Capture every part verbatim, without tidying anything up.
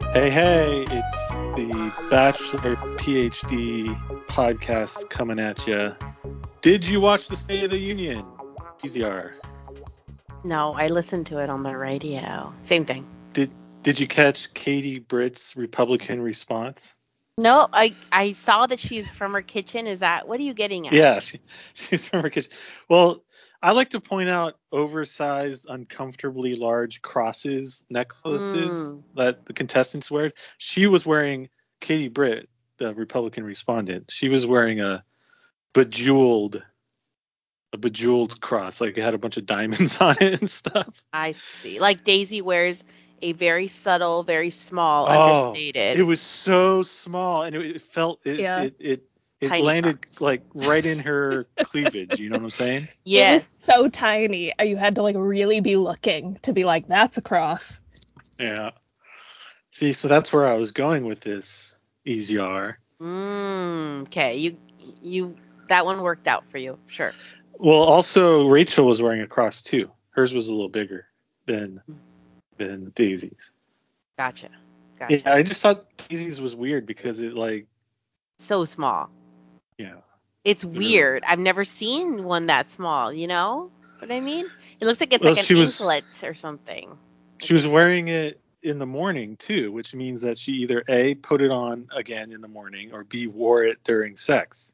Hey, hey, it's the Bachelor PhD podcast coming at you. Did you watch the State of the Union? Easy R. No, I listened to it on the radio. Same thing. Did Did you catch Katie Britt's Republican response? No, I I saw that she's from her kitchen. Is that what are you getting at? Yeah, she, she's from her kitchen. Well, I like to point out oversized, uncomfortably large crosses, necklaces Mm. that the contestants wear. She was wearing, Katie Britt, the Republican respondent, she was wearing a bejeweled a bejeweled cross, like it had a bunch of diamonds on it and stuff. I see. Like Daisy wears a very subtle, very small, Oh, it understated, was so small, and it, it felt it Yeah. it it it tiny landed cross. like right in her cleavage. You know what I'm saying? It was Yes. so tiny. You had to like really be looking to be like, that's a cross. Yeah. See, so that's where I was going with this E Z R. Mm, okay. You you that one worked out for you. Sure. Well, also Rachel was wearing a cross too. Hers was a little bigger than than Daisy's. Gotcha. Yeah, Gotcha. I just thought Daisy's was weird because it like So small. yeah. It's Really. weird. I've never seen one that small, you know what I mean? It looks like it's Well, like an she was anklet or something. she was wearing it in the morning too, which means that she either A, put it on again in the morning, or B, wore it during sex.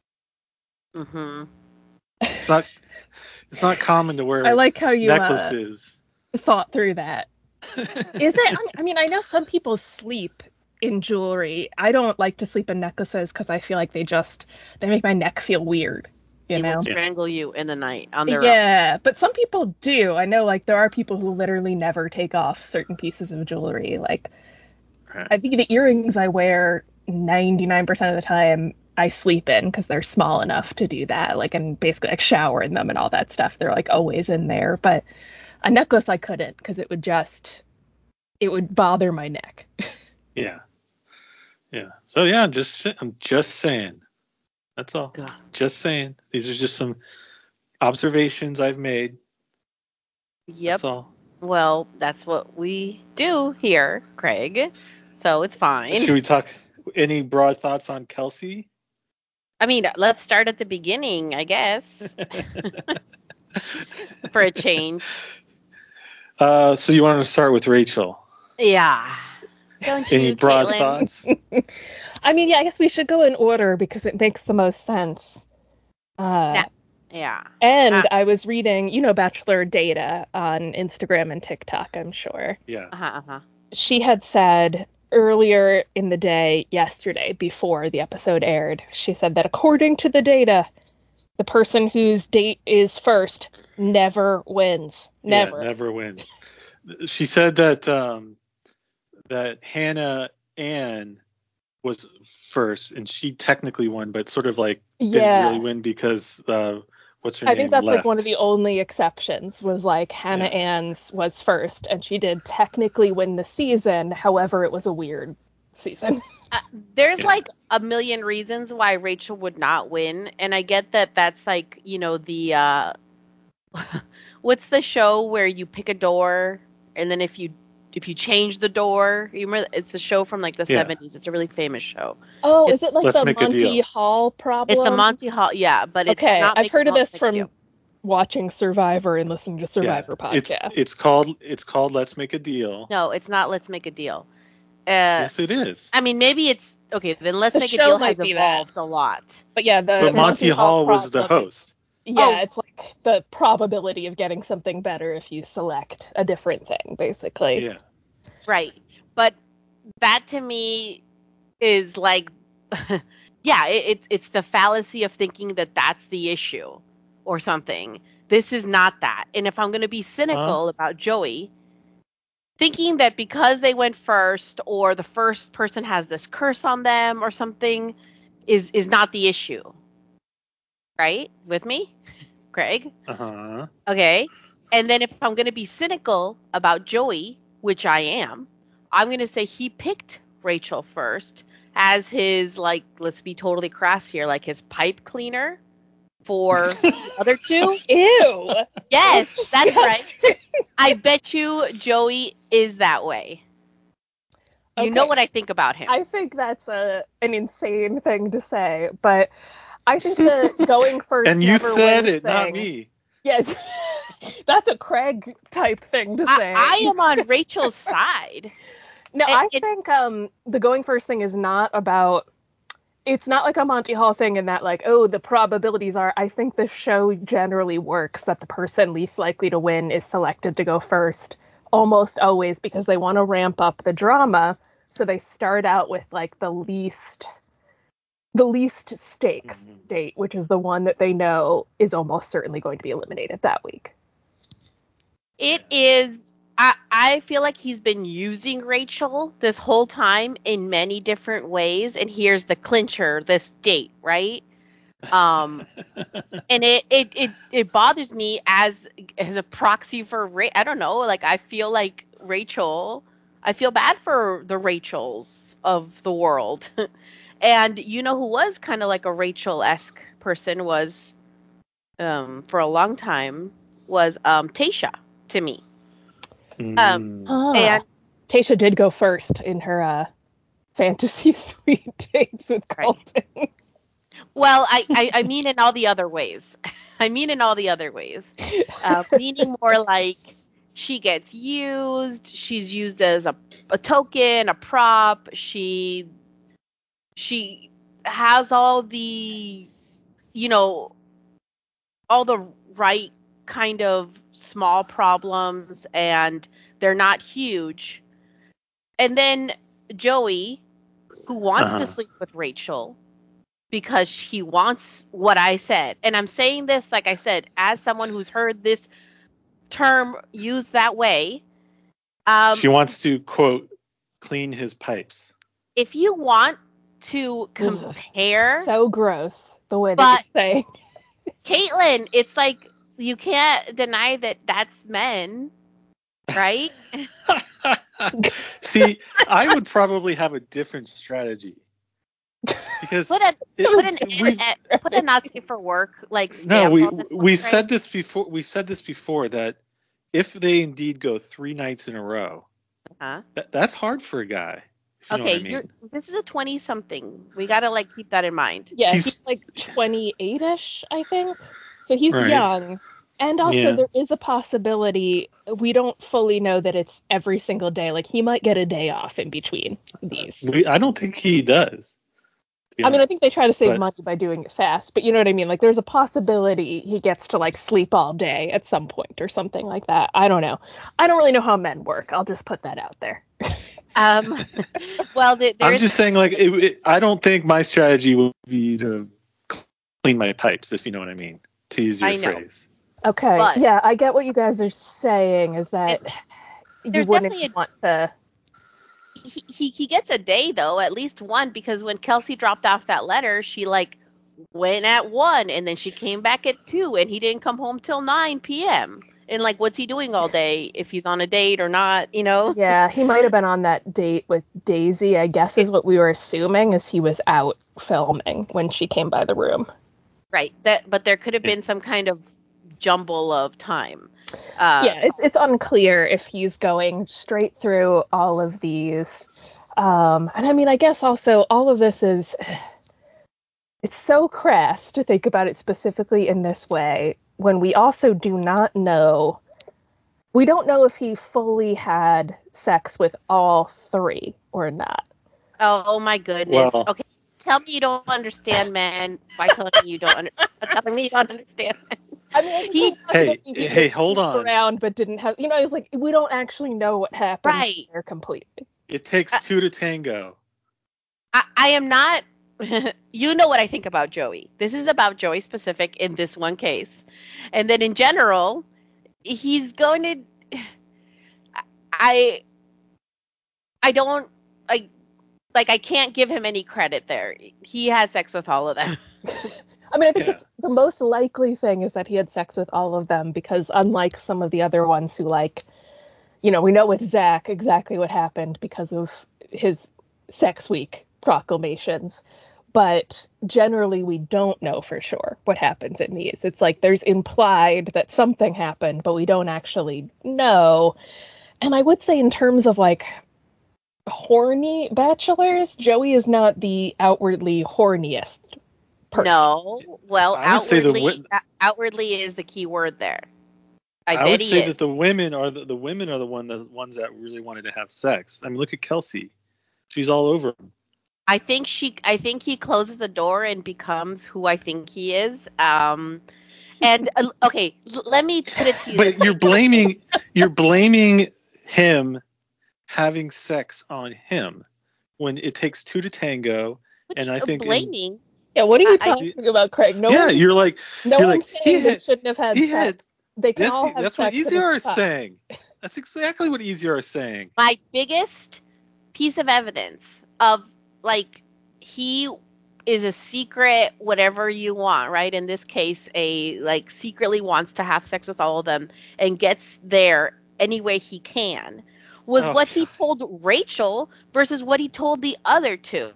Mm-hmm. It's not it's not common to wear I like how you uh, necklaces. thought through that. Is it? I mean, I know some people sleep in jewelry. I don't like to sleep in necklaces because I feel like they just they make my neck feel weird. You They will know? Yeah. strangle you in the night on their own. Yeah, but some people do. I know, like there are people who literally never take off certain pieces of jewelry. Like Right. I think the earrings I wear ninety-nine percent of the time I sleep in because they're small enough to do that. Like, and basically like shower in them and all that stuff. They're like always in there. But a necklace I couldn't because it would just, it would bother my neck. Yeah. Yeah. So yeah, I'm just I'm just saying. That's all. God. Just saying. These are just some observations I've made. Yep. That's all. Well, that's what we do here, Craig. So it's fine. Should we talk any broad thoughts on Kelsey? I mean, let's start at the beginning, I guess, for a change. Uh, so you want to start with Rachel? Yeah. Don't Any you, broad Caitlin? thoughts? I mean, yeah, I guess we should go in order because it makes the most sense. Uh, Nah. Yeah. and Uh, I was reading, you know, Bachelor Data on Instagram and TikTok, I'm sure. Yeah. uh-huh, uh-huh. She had said earlier in the day, yesterday, before the episode aired, she said that according to the data, the person whose date is first never wins. Never. Yeah, never wins. She said that um, that Hannah Ann was first, and she technically won, but sort of like didn't really Yeah. win because uh, what's her I name think that's like left. one of the only exceptions was like Hannah Yeah. Ann's was first, and she did technically win the season. However, it was a weird season. Uh, there's Yeah. like a million reasons why Rachel would not win, and I get that that's like, you know, the uh what's the show where you pick a door and then if you if you change the door, you remember it's a show from like the Yeah. seventies. It's a really famous show. Oh, It's is it like Let's the make a Monty deal. Hall problem? it's the Monty Hall, yeah, but it's Okay, not I've make, heard of let's this make a from deal. watching Survivor and listening to Yeah. Survivor It's podcasts. it's called it's called Let's Make a Deal. No, it's not Let's Make a Deal. Uh Yes, it is. I mean, maybe it's okay, then Let's The Make a show Deal has might be that. evolved a lot. But yeah, the, But the Monty Monty Hall Hall was the problem is host. yeah, Oh. it's like the probability of getting something better if you select a different thing, basically. Yeah. Right. But that to me is like yeah, it, it's it's the fallacy of thinking that that's the issue or something. This is not that. And if I'm going to be cynical Huh? about Joey, thinking that because they went first or the first person has this curse on them or something is is not the issue. Right? With me? Craig? Uh-huh. Okay. And then if I'm going to be cynical about Joey, which I am, I'm going to say he picked Rachel first as his, like, let's be totally crass here, like his pipe cleaner for the other two. Ew. Yes, That's that's right. disgusting. I bet you Joey is that way. You Okay. know what I think about him. I think that's a an insane thing to say, but I think the going first And you never said wins it, not thing. me. Yeah, that's a Craig type thing to I, say. I am on Rachel's side. No, It, I it, think um the going first thing is not about. It's not like a Monty Hall thing in that, like, oh, the probabilities are. I think the show generally works that the person least likely to win is selected to go first, almost always because they want to ramp up the drama. So they start out with like the least, the least stakes Mhm. date, which is the one that they know is almost certainly going to be eliminated that week. it is. I, I feel like he's been using Rachel this whole time in many different ways, and here's the clincher: this date, right? Um, and it it it, it bothers me as as a proxy for Ra- I don't know. Like I feel like Rachel. I feel bad for the Rachels of the world, and you know who was kind of like a Rachel-esque person was um for a long time was um Tasha to me. Um, Mm. Ah, and Tasha did go first in her uh, fantasy suite dates with right. Colton. Well, I, I I mean in all the other ways. I mean in all the other ways. Uh, meaning more like she gets used. She's used as a a token, a prop. She she has all the you know all the right kind of small problems, and they're not huge. And then Joey, who wants to Uh-huh. sleep with Rachel because he wants what I said. And I'm saying this, like I said, as someone who's heard this term used that way. Um, She wants to, quote, clean his pipes. if you want to Ugh, compare, so gross the way that you're but saying. Caitlin, it's like you can't deny that that's men, right? See, I would probably have a different strategy because Put a That it, put was an we've put a not safe for work like no stamp we on this one, we Craig. said this before. We said this before that if they indeed go three nights in a row, Huh? that, that's hard for a guy. If you know what Okay, I you're. mean. This is a twenty something. We gotta like keep that in mind. Yeah, he's He's like twenty-eight-ish, I think. So he's right. young. And also Yeah. there is a possibility we don't fully know that it's every single day. Like he might get a day off in between these. We, I don't think he does, to be I mean, I think honest. they try to save But money by doing it fast, but you know what I mean? Like there's a possibility he gets to like sleep all day at some point or something like that. I don't know. I don't really know how men work. I'll just put that out there. Um, well, th- there I'm is. just saying, like, it, it, I don't think my strategy would be to clean my pipes, if you know what I mean, to use your I know, phrase. Okay. but Yeah, I get what you guys are saying is it, that you there's wouldn't definitely a want to. he, he he gets a day though, at least one, because when Kelsey dropped off that letter, she like went at one, and then she came back at two, and he didn't come home till nine p m. And like, what's he doing all day if he's on a date or not? You know, Yeah, he might have been on that date with Daisy, I guess is what we were assuming, as he was out filming when she came by the room. right? That, but there could have Yeah. been some kind of jumble of time. Uh, Yeah, it's it's unclear if he's going straight through all of these. Um, and I mean, I guess also all of this is it's so crass to think about it specifically in this way when we also do not know. We don't know if he fully had sex with all three or not. oh, oh my goodness. Well, Okay, tell me you don't understand men by telling me you don't under, by telling me you don't understand. I mean, I think there's He a hey, possibility he hey, just hold snooped on. around but didn't have, you know, it's like we don't actually know what happened right. there completely. It takes I, two to tango. I, I am not. You know what I think about Joey. This is about Joey specific in this one case, and then in general, he's going to. I I don't I like I can't give him any credit there. He had sex with all of them. I mean, I think Yeah. it's the most likely thing is that he had sex with all of them because unlike some of the other ones who like, you know, we know with Zach exactly what happened because of his sex week proclamations. But generally, we don't know for sure what happens in these. It's like there's implied that something happened, but we don't actually know. And I would say, in terms of like horny bachelors, Joey is not the outwardly horniest person. No, well, I would say the outwardly, wi- uh, outwardly is the key word there. I, I bet would he say is. that the women are the, the women are the one the ones that really wanted to have sex. I mean, look at Kelsey; she's all over him. I think she. I think he closes the door and becomes who I think he is. Um, and uh, okay, l- let me put it to you this But you're way. blaming you're blaming him having sex on him when it takes two to tango, Which, and I uh, think in, blaming. Yeah, what are I, you I talking about, Craig? No yeah, one's you're like no you're like one's he saying they had shouldn't have had he had sex. They can Yes, all have that's what sex at the E Z R same is time. saying. That's exactly what E Z R is saying. my biggest piece of evidence of like he is a secret whatever you want, right? In this case, a like secretly wants to have sex with all of them and gets there any way he can was Oh what he God. told Rachel versus what he told the other two.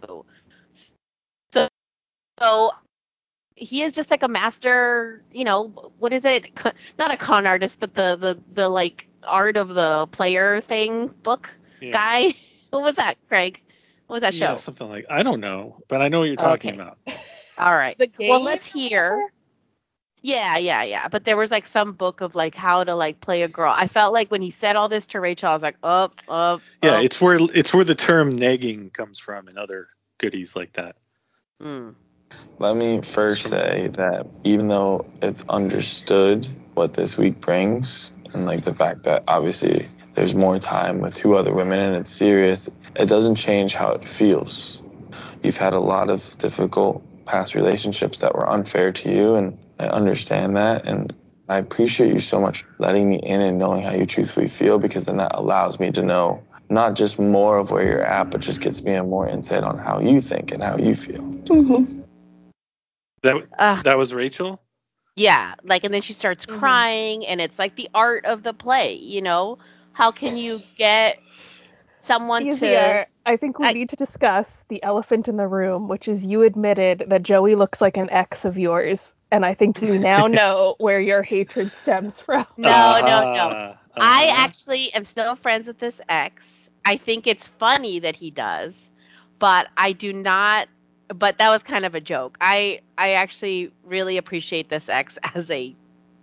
So, so he is just like a master, you know, what is it? Co- Not a con artist, but the the the like art of the player thing book Yeah. guy. What was that, Craig? What was that Yeah, show? something like I don't know, but I know what you're talking Okay. about. All right. The game. Well, let's or hear. whatever? Yeah, yeah, yeah. But there was like some book of like how to like play a girl. I felt like when he said all this to Rachel, I was like, up, up, Yeah, up. it's where it's where the term negging comes from and other goodies like that. Mm. Let me first say that even though it's understood what this week brings, and like the fact that obviously there's more time with two other women and it's serious, it doesn't change how it feels. You've had a lot of difficult past relationships that were unfair to you, and I understand that. And I appreciate you so much letting me in and knowing how you truthfully feel, because then that allows me to know not just more of where you're at, but just gets me a more insight on how you think and how you feel. Mm-hmm. That Uh, that was Rachel. yeah, like, and then she starts Mhm. crying, and it's like the art of the play, you know? How can you get someone to. Easier. I think we I, need to discuss the elephant in the room, which is you admitted that Joey looks like an ex of yours, and I think we now know where your hatred stems from. no, no, no. Uh-huh. I Uh-huh. actually am still friends with this ex. I think it's funny that he does, but I do not. But that was kind of a joke. I I actually really appreciate this ex as a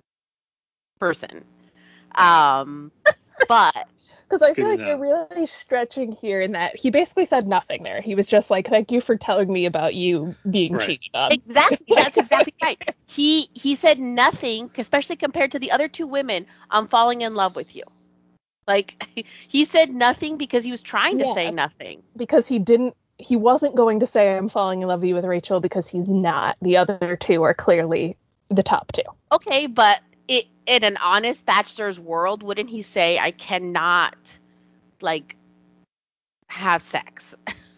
person. Um, but Because I Good feel to like you're know. really stretching here in that he basically said nothing there. He was just like, thank you for telling me about you being Right. cheated on. exactly, that's exactly right. He he said nothing, especially compared to the other two women. I'm falling in love with you. Like he said nothing because he was trying to say Yes. nothing. Because he didn't, he wasn't going to say, I'm falling in love with you with Rachel, because he's not. The other two are clearly the top two. Okay, but it, in an honest bachelor's world, wouldn't he say, I cannot, like, have sex?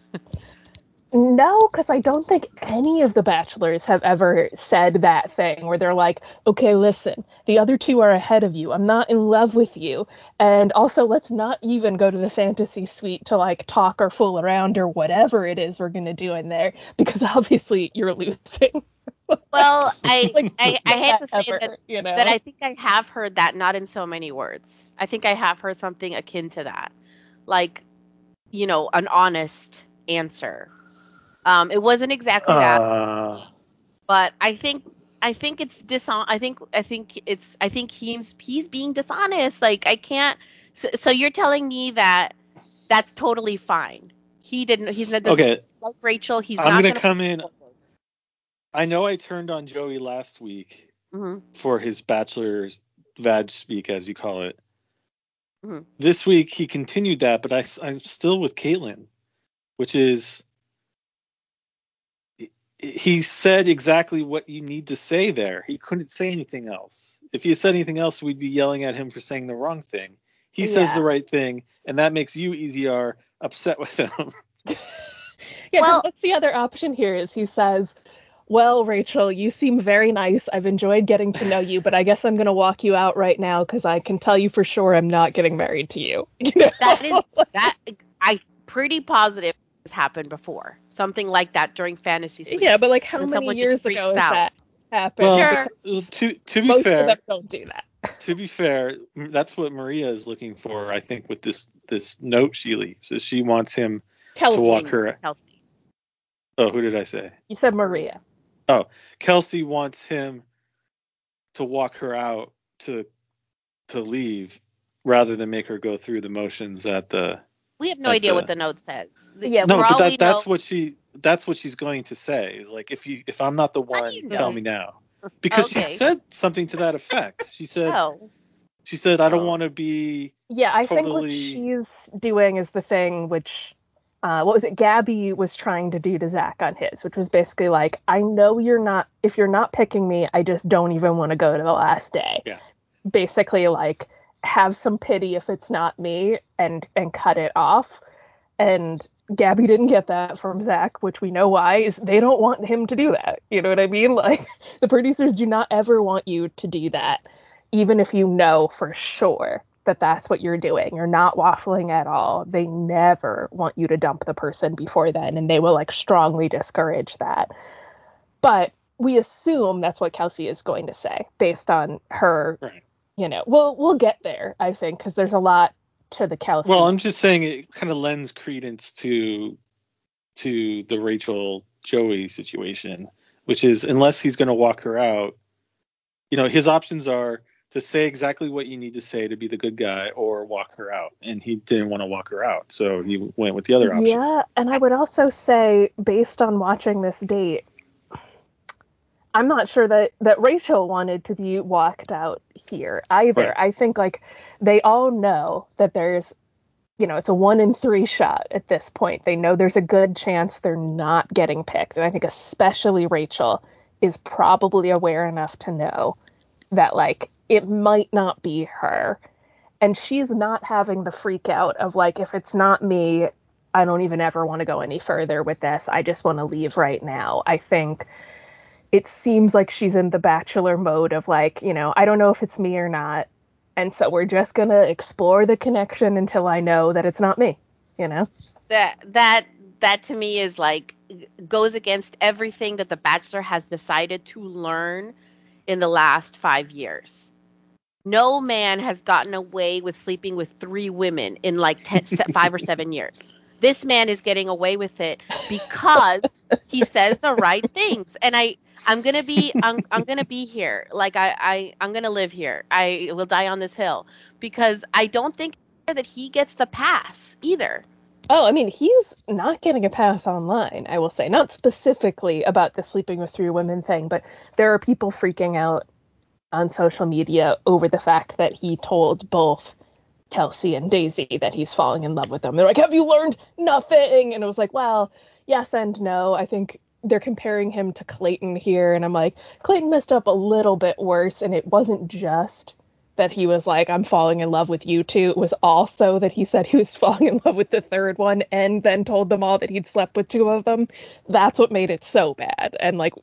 No, because I don't think any of the bachelors have ever said that thing where they're like, okay, listen, the other two are ahead of you. I'm not in love with you. And also, let's not even go to the fantasy suite to like talk or fool around or whatever it is we're going to do in there, because obviously you're losing. Well, I, Like, I, I hate that to say that, ever, you that know? I think I have heard that, not in so many words. I think I have heard something akin to that. Like, you know, an honest answer. Um, it wasn't exactly that, Uh but I think I think it's dishon I think I think it's I think he's he's being dishonest. Like I can't. So, so you're telling me that that's totally fine. He didn't. He's not doesn't okay. like Rachel. He's I'm not gonna going to come push in. forward. I know I turned on Joey last week Hmm. for his bachelor's vag speak, as you call it. Hmm. This week he continued that, but I, I'm still with Caitlin, which is he said exactly what you need to say there. He couldn't say anything else. If he said anything else, we'd be yelling at him for saying the wrong thing. He says Yeah. the right thing, and that makes you, E Z R, upset with him. Yeah, because Well, what's the other option here is he says, well, Rachel, you seem very nice. I've enjoyed getting to know you, but I guess I'm going to walk you out right now because I can tell you for sure I'm not getting married to you. You know? that is that I pretty positive has happened before. Something like that during fantasy Yeah, suites but like how when many someone just years ago freaks is out. that? happen. Well, Sure. because to to be most of fair, them don't do that. to be fair, m- that's what Maria is looking for. I think with this this note she leaves is she wants him to walk Kelsey, her. Kelsey. Oh, who did I say? you said Maria. Oh, Kelsey wants him to walk her out to to leave rather than make her go through the motions at the We have no at idea the what the note says. The- Yeah, no For but all we that that's know, what she that's what she's going to say is like if you if I'm not the how do one you tell know? me now because she Okay. said something to that effect. She said Oh. she said I don't Oh. want to be Yeah, I think what totally she's doing is the thing which, uh, what was it, Gabby was trying to do to Zach on his, which was basically like, I know you're not, if you're not picking me, I just don't even want to go to the last day. Yeah. Basically, like, have some pity if it's not me and and cut it off. And Gabby didn't get that from Zach, which we know why, is they don't want him to do that. You know what I mean? Like, the producers do not ever want you to do that, even if you know for sure that that's what you're doing. You're not waffling at all. They never want you to dump the person before then, and they will, like, strongly discourage that. But we assume that's what Kelsey is going to say based on her, right. you know, we'll, we'll get there, I think, because there's a lot to the Kelsey. Well, I'm just saying it kind of lends credence to to the Rachel Joey situation, which is unless he's going to walk her out, you know, his options are to say exactly what you need to say to be the good guy or walk her out. And he didn't want to walk her out. So he went with the other option. Yeah, and I would also say, based on watching this date, I'm not sure that, that Rachel wanted to be walked out here either. Right. I think, like, they all know that there's, you know, it's a one in three shot at this point. They know there's a good chance they're not getting picked. And I think especially Rachel is probably aware enough to know that, like, it might not be her. And she's not having the freak out of, like, if it's not me, I don't even ever want to go any further with this. I just want to leave right now. I think it seems like she's in the Bachelor mode of, like, you know, I don't know if it's me or not. And so we're just going to explore the connection until I know that it's not me, you know? That that that to me is like goes against everything that the Bachelor has decided to learn in the last five years. No man has gotten away with sleeping with three women in like ten, five or seven years. This man is getting away with it because he says the right things. And I, I'm gonna be, I'm, I'm gonna be here. Like I, I, I'm gonna live here. I will die on this hill because I don't think that he gets the pass either. Oh, I mean, he's not getting a pass online, I will say. Not specifically about the sleeping with three women thing, but there are people freaking out on social media over the fact that he told both Kelsey and Daisy that he's falling in love with them. They're like, have you learned nothing? And it was like, well, yes and no. I think they're comparing him to Clayton here. And I'm like, Clayton messed up a little bit worse. And it wasn't just that he was like, I'm falling in love with you two. It was also that he said he was falling in love with the third one and then told them all that he'd slept with two of them. That's what made it so bad. And, like,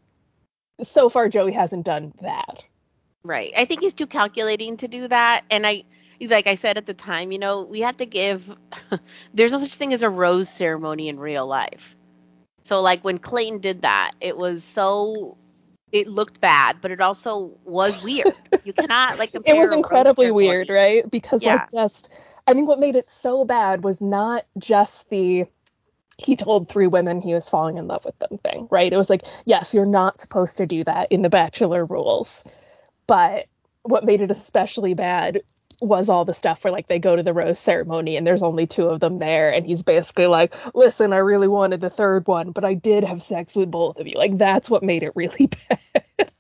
so far, Joey hasn't done that. Right. I think he's too calculating to do that. And I, like I said at the time, you know, we have to give, there's no such thing as a rose ceremony in real life. So, like, when Clayton did that, it was so, it looked bad, but it also was weird. You cannot, like, compare It was a rose incredibly weird, ceremony. right? Because, Yeah. like, just, I think what made it so bad was not just the he told three women he was falling in love with them thing, right? It was like, yes, you're not supposed to do that in the Bachelor rules. But what made it especially bad was all the stuff where, like, they go to the rose ceremony and there's only two of them there, and he's basically like, listen, I really wanted the third one, but I did have sex with both of you. Like, that's what made it really bad.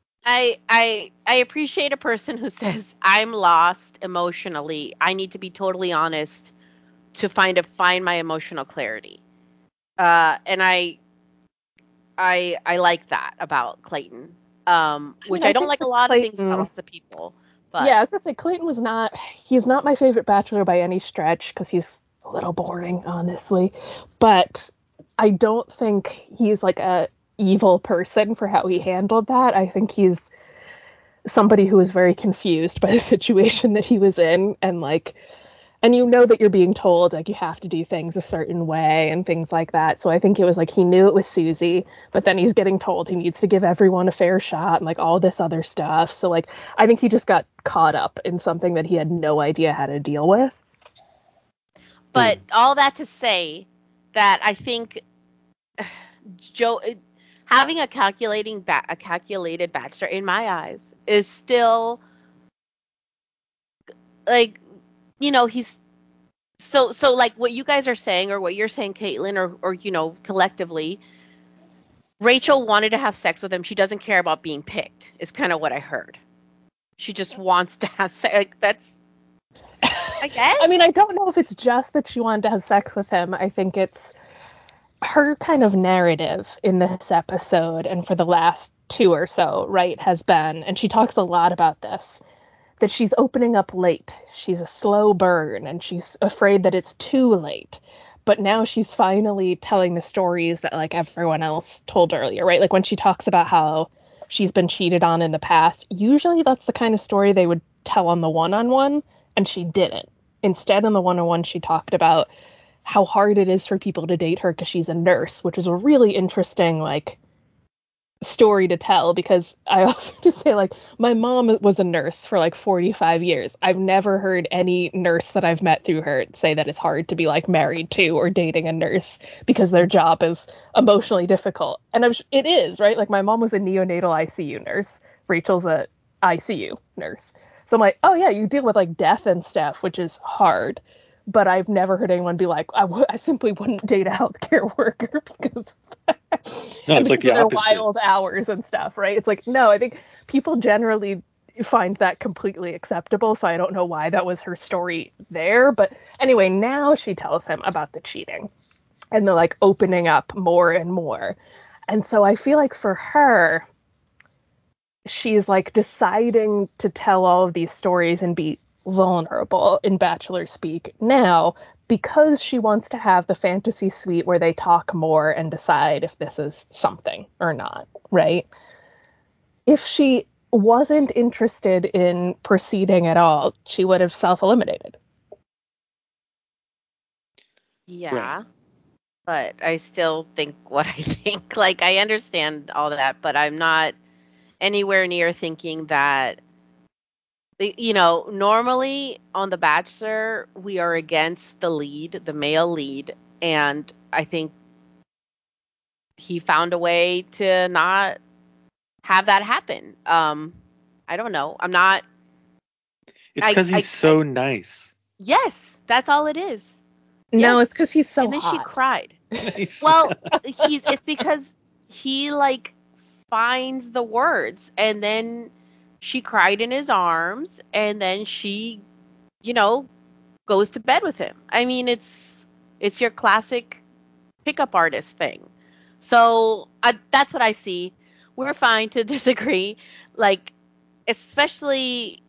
I I I appreciate a person who says I'm lost emotionally. I need to be totally honest to find a find my emotional clarity. Uh, and I I I like that about Clayton. Um, I mean, which I I don't think like a with lot of things about Clayton, lots of people. But yeah, I was gonna say Clayton was not. He's not my favorite Bachelor by any stretch because he's a little boring, honestly. But I don't think he's like a evil person for how he handled that. I think he's somebody who was very confused by the situation that he was in, and, like, And you know that you're being told, like, you have to do things a certain way and things like that. So I think it was like he knew it was Susie, but then he's getting told he needs to give everyone a fair shot and, like, all this other stuff. So, like, I think he just got caught up in something that he had no idea how to deal with. But all that to say that I think Joe having a calculating ba- a calculated bachelor in my eyes is still like, you know, he's so so like what you guys are saying or what you're saying, Caitlin, or or you know, collectively, Rachel wanted to have sex with him. She doesn't care about being picked. Is kind of what I heard. She just wants to have sex. Like, that's I guess. I mean, I don't know if it's just that she wanted to have sex with him. I think it's her kind of narrative in this episode and for the last two or so, right, has been, and she talks a lot about this, that she's opening up late. She's a slow burn and she's afraid that it's too late. But now she's finally telling the stories that, like, everyone else told earlier, right? Like when she talks about how she's been cheated on in the past, usually that's the kind of story they would tell on the one-on-one, and she didn't. Instead, on the one-on-one, she talked about how hard it is for people to date her because she's a nurse, which is a really interesting, like, story to tell, because I also just say, like, my mom was a nurse for like forty-five years. I've never heard any nurse that I've met through her say that it's hard to be, like, married to or dating a nurse because their job is emotionally difficult. And I'm, it is, right? Like, my mom was a neonatal I C U nurse. Rachel's a I C U nurse. So I'm like, oh yeah, you deal with, like, death and stuff, which is hard. But I've never heard anyone be like, I, w- I simply wouldn't date a healthcare worker because no, it's like the their opposite. wild hours and stuff, right? It's like, no, I think people generally find that completely acceptable. So I don't know why that was her story there. But anyway, now she tells him about the cheating and the, like, opening up more and more. And so I feel like for her, she's, like, deciding to tell all of these stories and be vulnerable in bachelor speak now because she wants to have the fantasy suite where they talk more and decide if this is something or not, right? If she wasn't interested in proceeding at all, she would have self-eliminated. Yeah. Right. But I still think what I think. Like, I understand all that, but I'm not anywhere near thinking that, you know, normally on The Bachelor, we are against the lead, the male lead, and I think he found a way to not have that happen. Um, I don't know. I'm not. It's I, because he's I, so I, nice. yes, that's all it is. No, Yes. it's because he's so and then hot. she cried. He's- Well, he's it's because he, like, finds the words, and then she cried in his arms, and then she, you know, goes to bed with him. I mean, it's it's your classic pickup artist thing. So I, that's what I see. We're fine to disagree, like, especially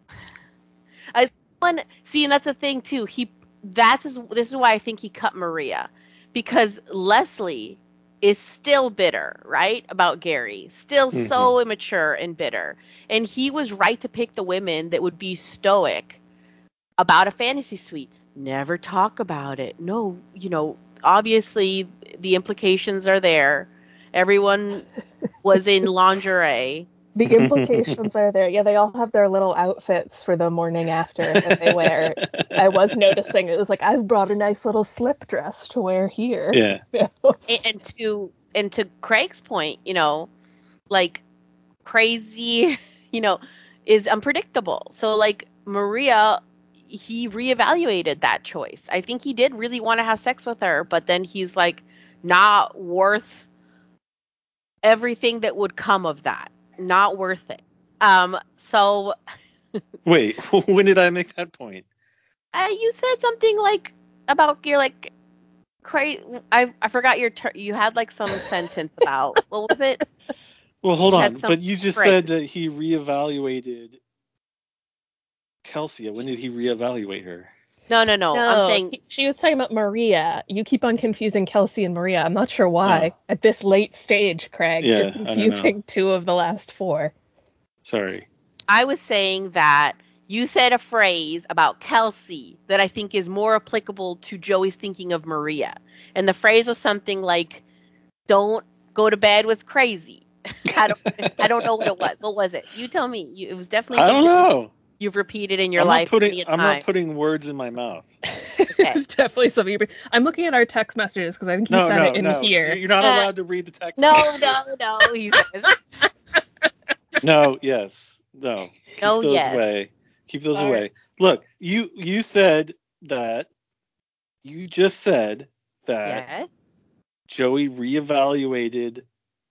I one see, and that's the thing too. He that's his, this is why I think he cut Maria, because Leslie is still bitter, right, about Gary, still Mhm. so immature and bitter, and he was right to pick the women that would be stoic about a fantasy suite. Never talk about it. No, you know, obviously the implications are there. Everyone was in lingerie. The implications are there. Yeah, they all have their little outfits for the morning after that they wear. I was noticing it was like, I've brought a nice little slip dress to wear here. Yeah. and, and to and to Craig's point, you know, like, crazy, you know, is unpredictable. So, like, Maria, he reevaluated that choice. I think he did really want to have sex with her, but then he's like, not worth everything that would come of that. Not worth it. Um, so Wait, when did I make that point? uh, you said something like about you're like crazy. I I forgot your ter- you had, like, some sentence about, what was it? Well, hold You had on, some but you just phrase. said that he reevaluated Kelsey. When did he reevaluate her? No, no, no. I'm No, saying he- she was talking about Maria. You keep on confusing Kelsey and Maria. I'm not sure why. Oh. At this late stage, Craig, Yeah, you're I don't know. confusing two of the last four. Sorry. I was saying that you said a phrase about Kelsey that I think is more applicable to Joey's thinking of Maria. And the phrase was something like, don't go to bed with crazy. I don't I don't know what it was. What was it? You tell me. You, it was definitely I don't something know. you've repeated in your I'm life not putting. many a I'm time. not putting words in my mouth. Okay. It's definitely something. You, I'm looking at our text messages because I think you No, said no, it in no. here. You're not Uh, allowed to read the text. No, no, messages. no, he says. No. Yes. No. Keep No, those yes. away. Keep those All away. right. Look, you you said that. You just said that Yes. Joey reevaluated.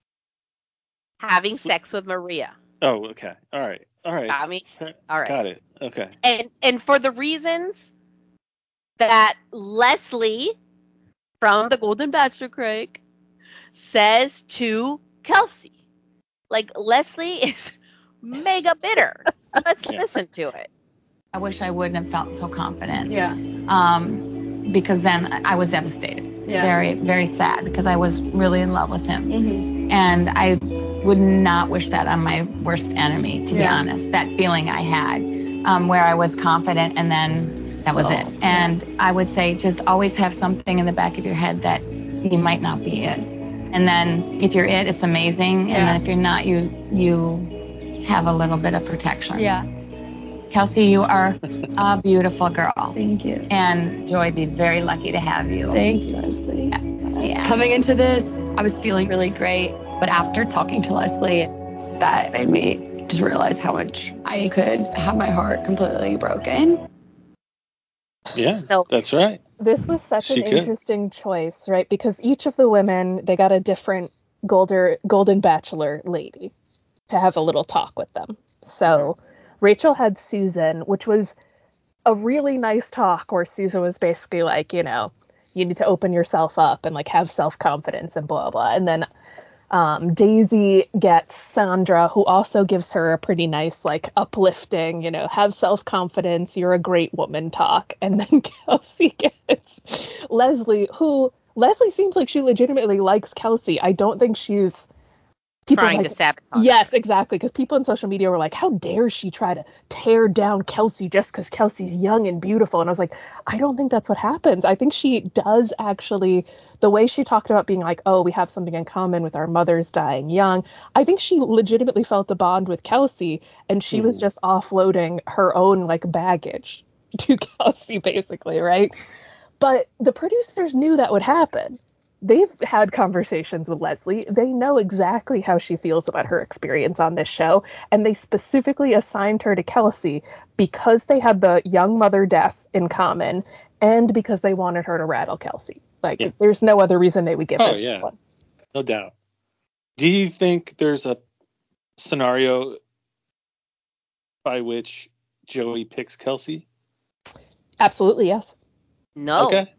Having s- sex with Maria. Oh, okay. All right. All right. Got me? All right. Got it. Okay. And and for the reasons that Leslie from the Golden Bachelor, Craig, says to Kelsey. Like, Leslie is mega bitter. Let's Yeah. listen to it. I wish I wouldn't have felt so confident. Yeah. Um, because then I was devastated. Yeah. Very, very sad because I was really in love with him. Mm-hmm. And I would not wish that on my worst enemy, to be Yeah. honest. That feeling I had, um, where I was confident and then that was So, it. And I would say just always have something in the back of your head that you might not be it. And then if you're it, it's amazing. Yeah. And then if you're not, you you have a little bit of protection. Yeah. Kelsey, you are a beautiful girl. Thank you. And Joy would be very lucky to have you. Thank you, Leslie. Yeah. Yeah. Coming into this, I was feeling really great. But after talking to Leslie, that made me just realize how much I could have my heart completely broken. Yeah. So That's right. This was such She an could. interesting choice, right? Because each of the women, they got a different golden golden bachelor lady to have a little talk with them. So Rachel had Susan, which was a really nice talk where Susan was basically like, you know, you need to open yourself up and like have self-confidence and blah blah. And then um, Daisy gets Sandra, who also gives her a pretty nice, like, uplifting, you know, have self-confidence, you're a great woman talk. And then Kelsey gets Leslie, who, Leslie seems like she legitimately likes Kelsey. I don't think she's... People trying like, to sabotage. yes, exactly. Because people in social media were like, how dare she try to tear down Kelsey just because Kelsey's young and beautiful? And I was like, I don't think that's what happens. I think she does actually, the way she talked about being like, oh, we have something in common with our mothers dying young. I think she legitimately felt a bond with Kelsey, and she mm. was just offloading her own like baggage to Kelsey, basically, right? But the producers knew that would happen. They've had conversations with Leslie. They know exactly how she feels about her experience on this show. And they specifically assigned her to Kelsey because they had the young mother death in common and because they wanted her to rattle Kelsey. Like, yeah. There's no other reason they would give oh, her. Oh, yeah. One. No doubt. Do you think there's a scenario by which Joey picks Kelsey? Absolutely, yes. No. Okay.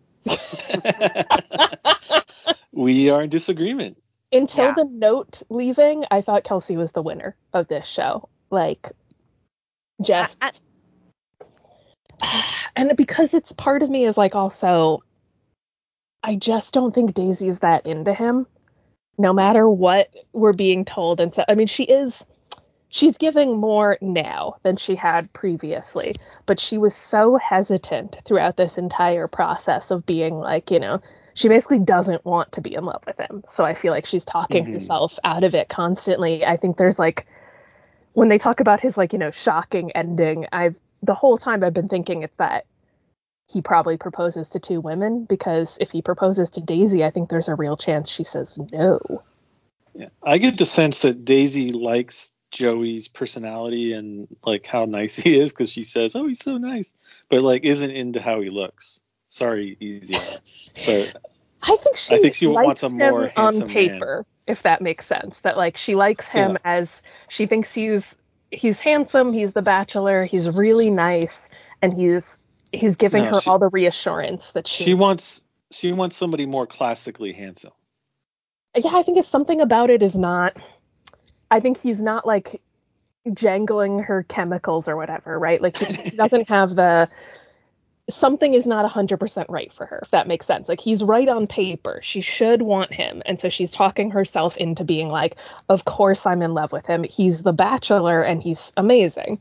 We are in disagreement. Until Yeah. the note leaving, I thought Kelsey was the winner of this show. Like, just... I, I... And because it's part of me is like also, I just don't think Daisy's that into him. No matter what we're being told. And so, I mean, she is... She's giving more now than she had previously, but she was so hesitant throughout this entire process of being like, you know, she basically doesn't want to be in love with him. So I feel like she's talking mm-hmm. herself out of it constantly. I think there's like, when they talk about his like, you know, shocking ending, I've the whole time I've been thinking it's that he probably proposes to two women, because if he proposes to Daisy, I think there's a real chance she says no. Yeah, I get the sense that Daisy likes Joey's personality and like how nice he is, because she says, "Oh, he's so nice," but like isn't into how he looks. Sorry, easy. But I think she, I think she likes wants a more him on handsome paper, man. If that makes sense. That like she likes him yeah. as she thinks he's he's handsome, he's the bachelor, he's really nice, and he's he's giving no, her she, all the reassurance that she she wants. She wants somebody more classically handsome. Yeah, I think it's something about it is not. I think he's not like jangling her chemicals or whatever, right? Like he, he doesn't have the, something is not one hundred percent right for her, if that makes sense. Like he's right on paper. She should want him. And so she's talking herself into being like, of course I'm in love with him. He's the bachelor and he's amazing.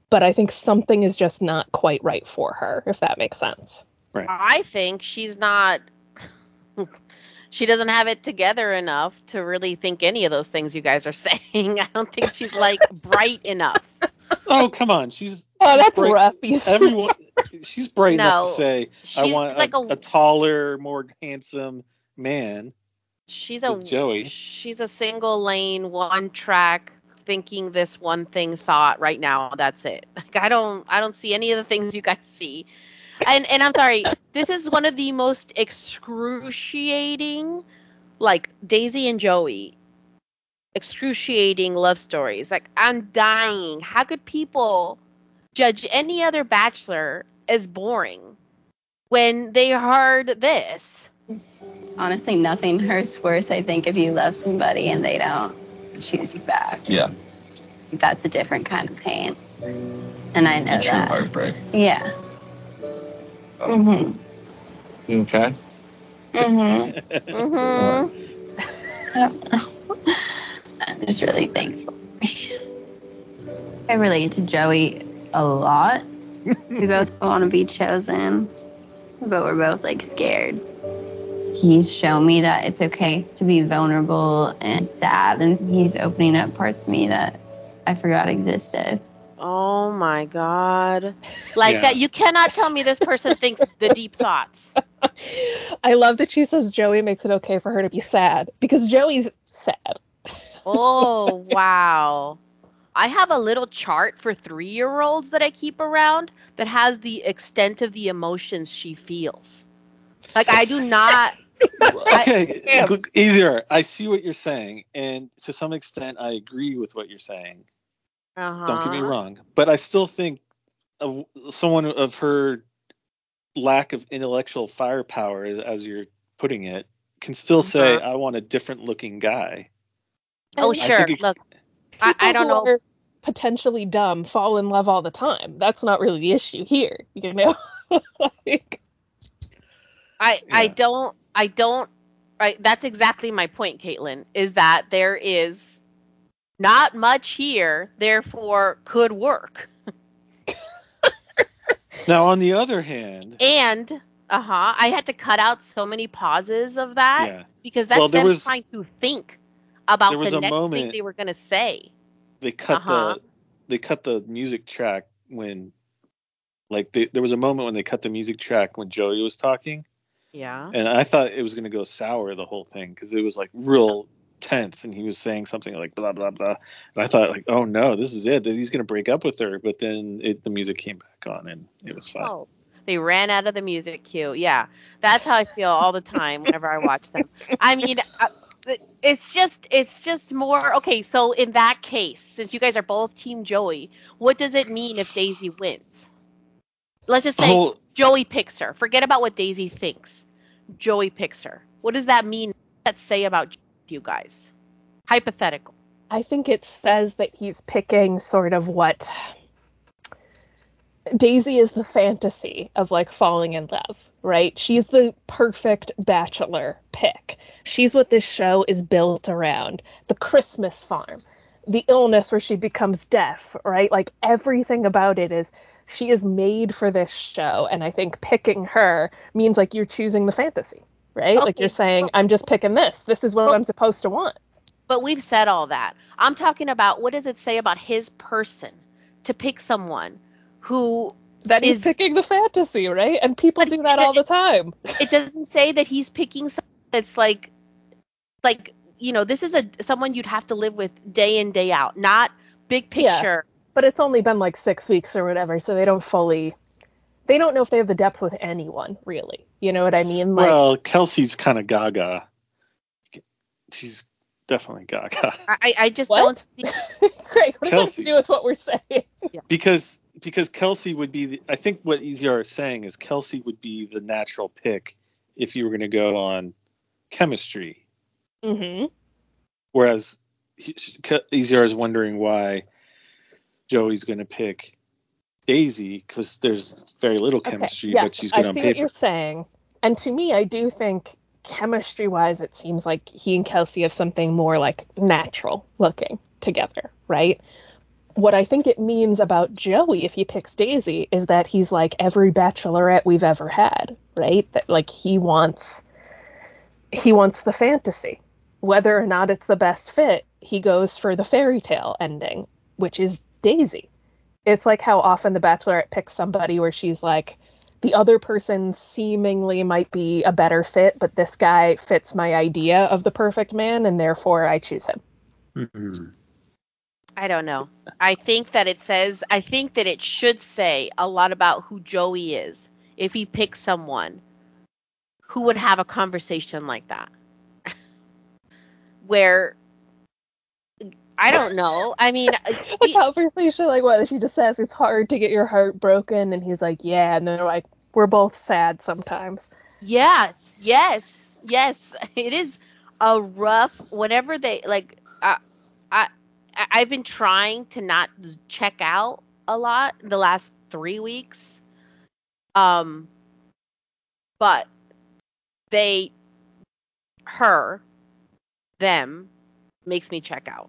but I think something is just not quite right for her, if that makes sense. Right. I think she's not. She doesn't have it together enough to really think any of those things you guys are saying. I don't think she's like bright enough. Oh, come on. She's Oh, she's that's bright. rough. He's- Everyone, she's bright enough to No, say, "I she's want like a, a- a taller, more handsome man." She's with a Joey. she's a single lane, one track, thinking this one thing thought right now. That's it. Like I don't I don't see any of the things you guys see. And and I'm sorry, this is one of the most excruciating, like Daisy and Joey, excruciating love stories. Like I'm dying. How could people judge any other bachelor as boring when they heard this? Honestly, nothing hurts worse, I think, if you love somebody and they don't choose you back. Yeah. That's a different kind of pain. And I know It's a true that. heartbreak. Yeah. Oh. Mm-hmm. You okay? Mm-hmm. Mm-hmm. I'm just really thankful. I relate to Joey a lot. We both want to be chosen, but we're both like scared. He's shown me that it's okay to be vulnerable and sad, and he's opening up parts of me that I forgot existed. Oh my God. Like Yeah. that, you cannot tell me this person thinks the deep thoughts. I love that she says Joey makes it okay for her to be sad, because Joey's sad. Oh, wow. I have a little chart for three-year-olds that I keep around that has the extent of the emotions she feels. Like, I do not. Okay, I- g- easier. I see what you're saying, and to some extent, I agree with what you're saying. Uh-huh. Don't get me wrong, but I still think of someone of her lack of intellectual firepower, as you're putting it, can still say, Uh-huh. "I want a different-looking guy." Oh, And I sure. think it- Look, I, people I don't who know. are potentially dumb fall in love all the time. That's not really the issue here, you know? Like, I I Yeah. don't I don't right that's exactly my point, Caitlin, is that there is not much here, therefore could work. Now, on the other hand, And uh-huh, I had to cut out so many pauses of that yeah, because that's well, there them was trying to think there about was the a next thing moment they were going to say. they cut Uh-huh. the they cut the music track when, like, they, there was a moment when they cut the music track when Joey was talking, Yeah. and I thought it was going to go sour the whole thing because it was like real tense, and he was saying something like blah blah blah, and I thought like, oh no, this is it. He's going to break up with her, but then it, the music came back on, and it was fine. Oh, they ran out of the music cue. Yeah, that's how I feel all the time whenever I watch them. I mean, uh, it's just, it's just more okay. So in that case, since you guys are both Team Joey, what does it mean if Daisy wins? Let's just say Oh, Joey picks her. Forget about what Daisy thinks. Joey picks her. What does that mean? What does that say about you guys? Hypothetical. I think it says that he's picking sort of what Daisy is, the fantasy of like falling in love, right? She's the perfect bachelor pick. She's what this show is built around. The Christmas farm, the illness where she becomes deaf, right? Like everything about it is she is made for this show. And I think picking her means like you're choosing the fantasy, right? Like you're Okay, saying, but, I'm just picking this. This is what but I'm supposed to want. But we've said all that. I'm talking about what does it say about his person to pick someone who That he's is. picking the fantasy, right? And people But do that it, all the it, time. it doesn't say that he's picking someone that's like, like you know, this is a someone you'd have to live with day in day out, not big Yeah. picture. But it's only been like six weeks or whatever, so they don't fully, they don't know if they have the depth with anyone, really. You know what I mean? Like, well, Kelsey's kind of gaga. She's definitely gaga. I, I just what? don't see. Craig, what does that have to Kelsey. do with what we're saying? because because Kelsey would be the, I think what E Z R is saying is Kelsey would be the natural pick if you were going to go on chemistry. Mm-hmm. Whereas he, E Z R is wondering why Joey's going to pick Daisy because there's very little chemistry, Okay. but Yes, she's I good on see what paper. you're saying. And to me, I do think chemistry-wise, it seems like he and Kelsey have something more like natural looking together, right? what I think it means about Joey if he picks Daisy is that he's like every bachelorette we've ever had, right? That like he wants he wants the fantasy. Whether or not it's the best fit, he goes for the fairy tale ending, which is Daisy. It's like how often the bachelorette picks somebody where she's like, the other person seemingly might be a better fit, but this guy fits my idea of the perfect man, and therefore I choose him. Mm-hmm. I don't know. I think that it says, I think that it should say a lot about who Joey is if he picks someone who would have a conversation like that. Where, I don't know. I mean, a conversation like what? She just says it's hard to get your heart broken, and he's like, yeah, and they're like, we're both sad sometimes. Yes, yes, yes. It is a rough, whenever they, like, I, I, I've been trying to not check out a lot the last three weeks. Um, but they, her, them, makes me check out.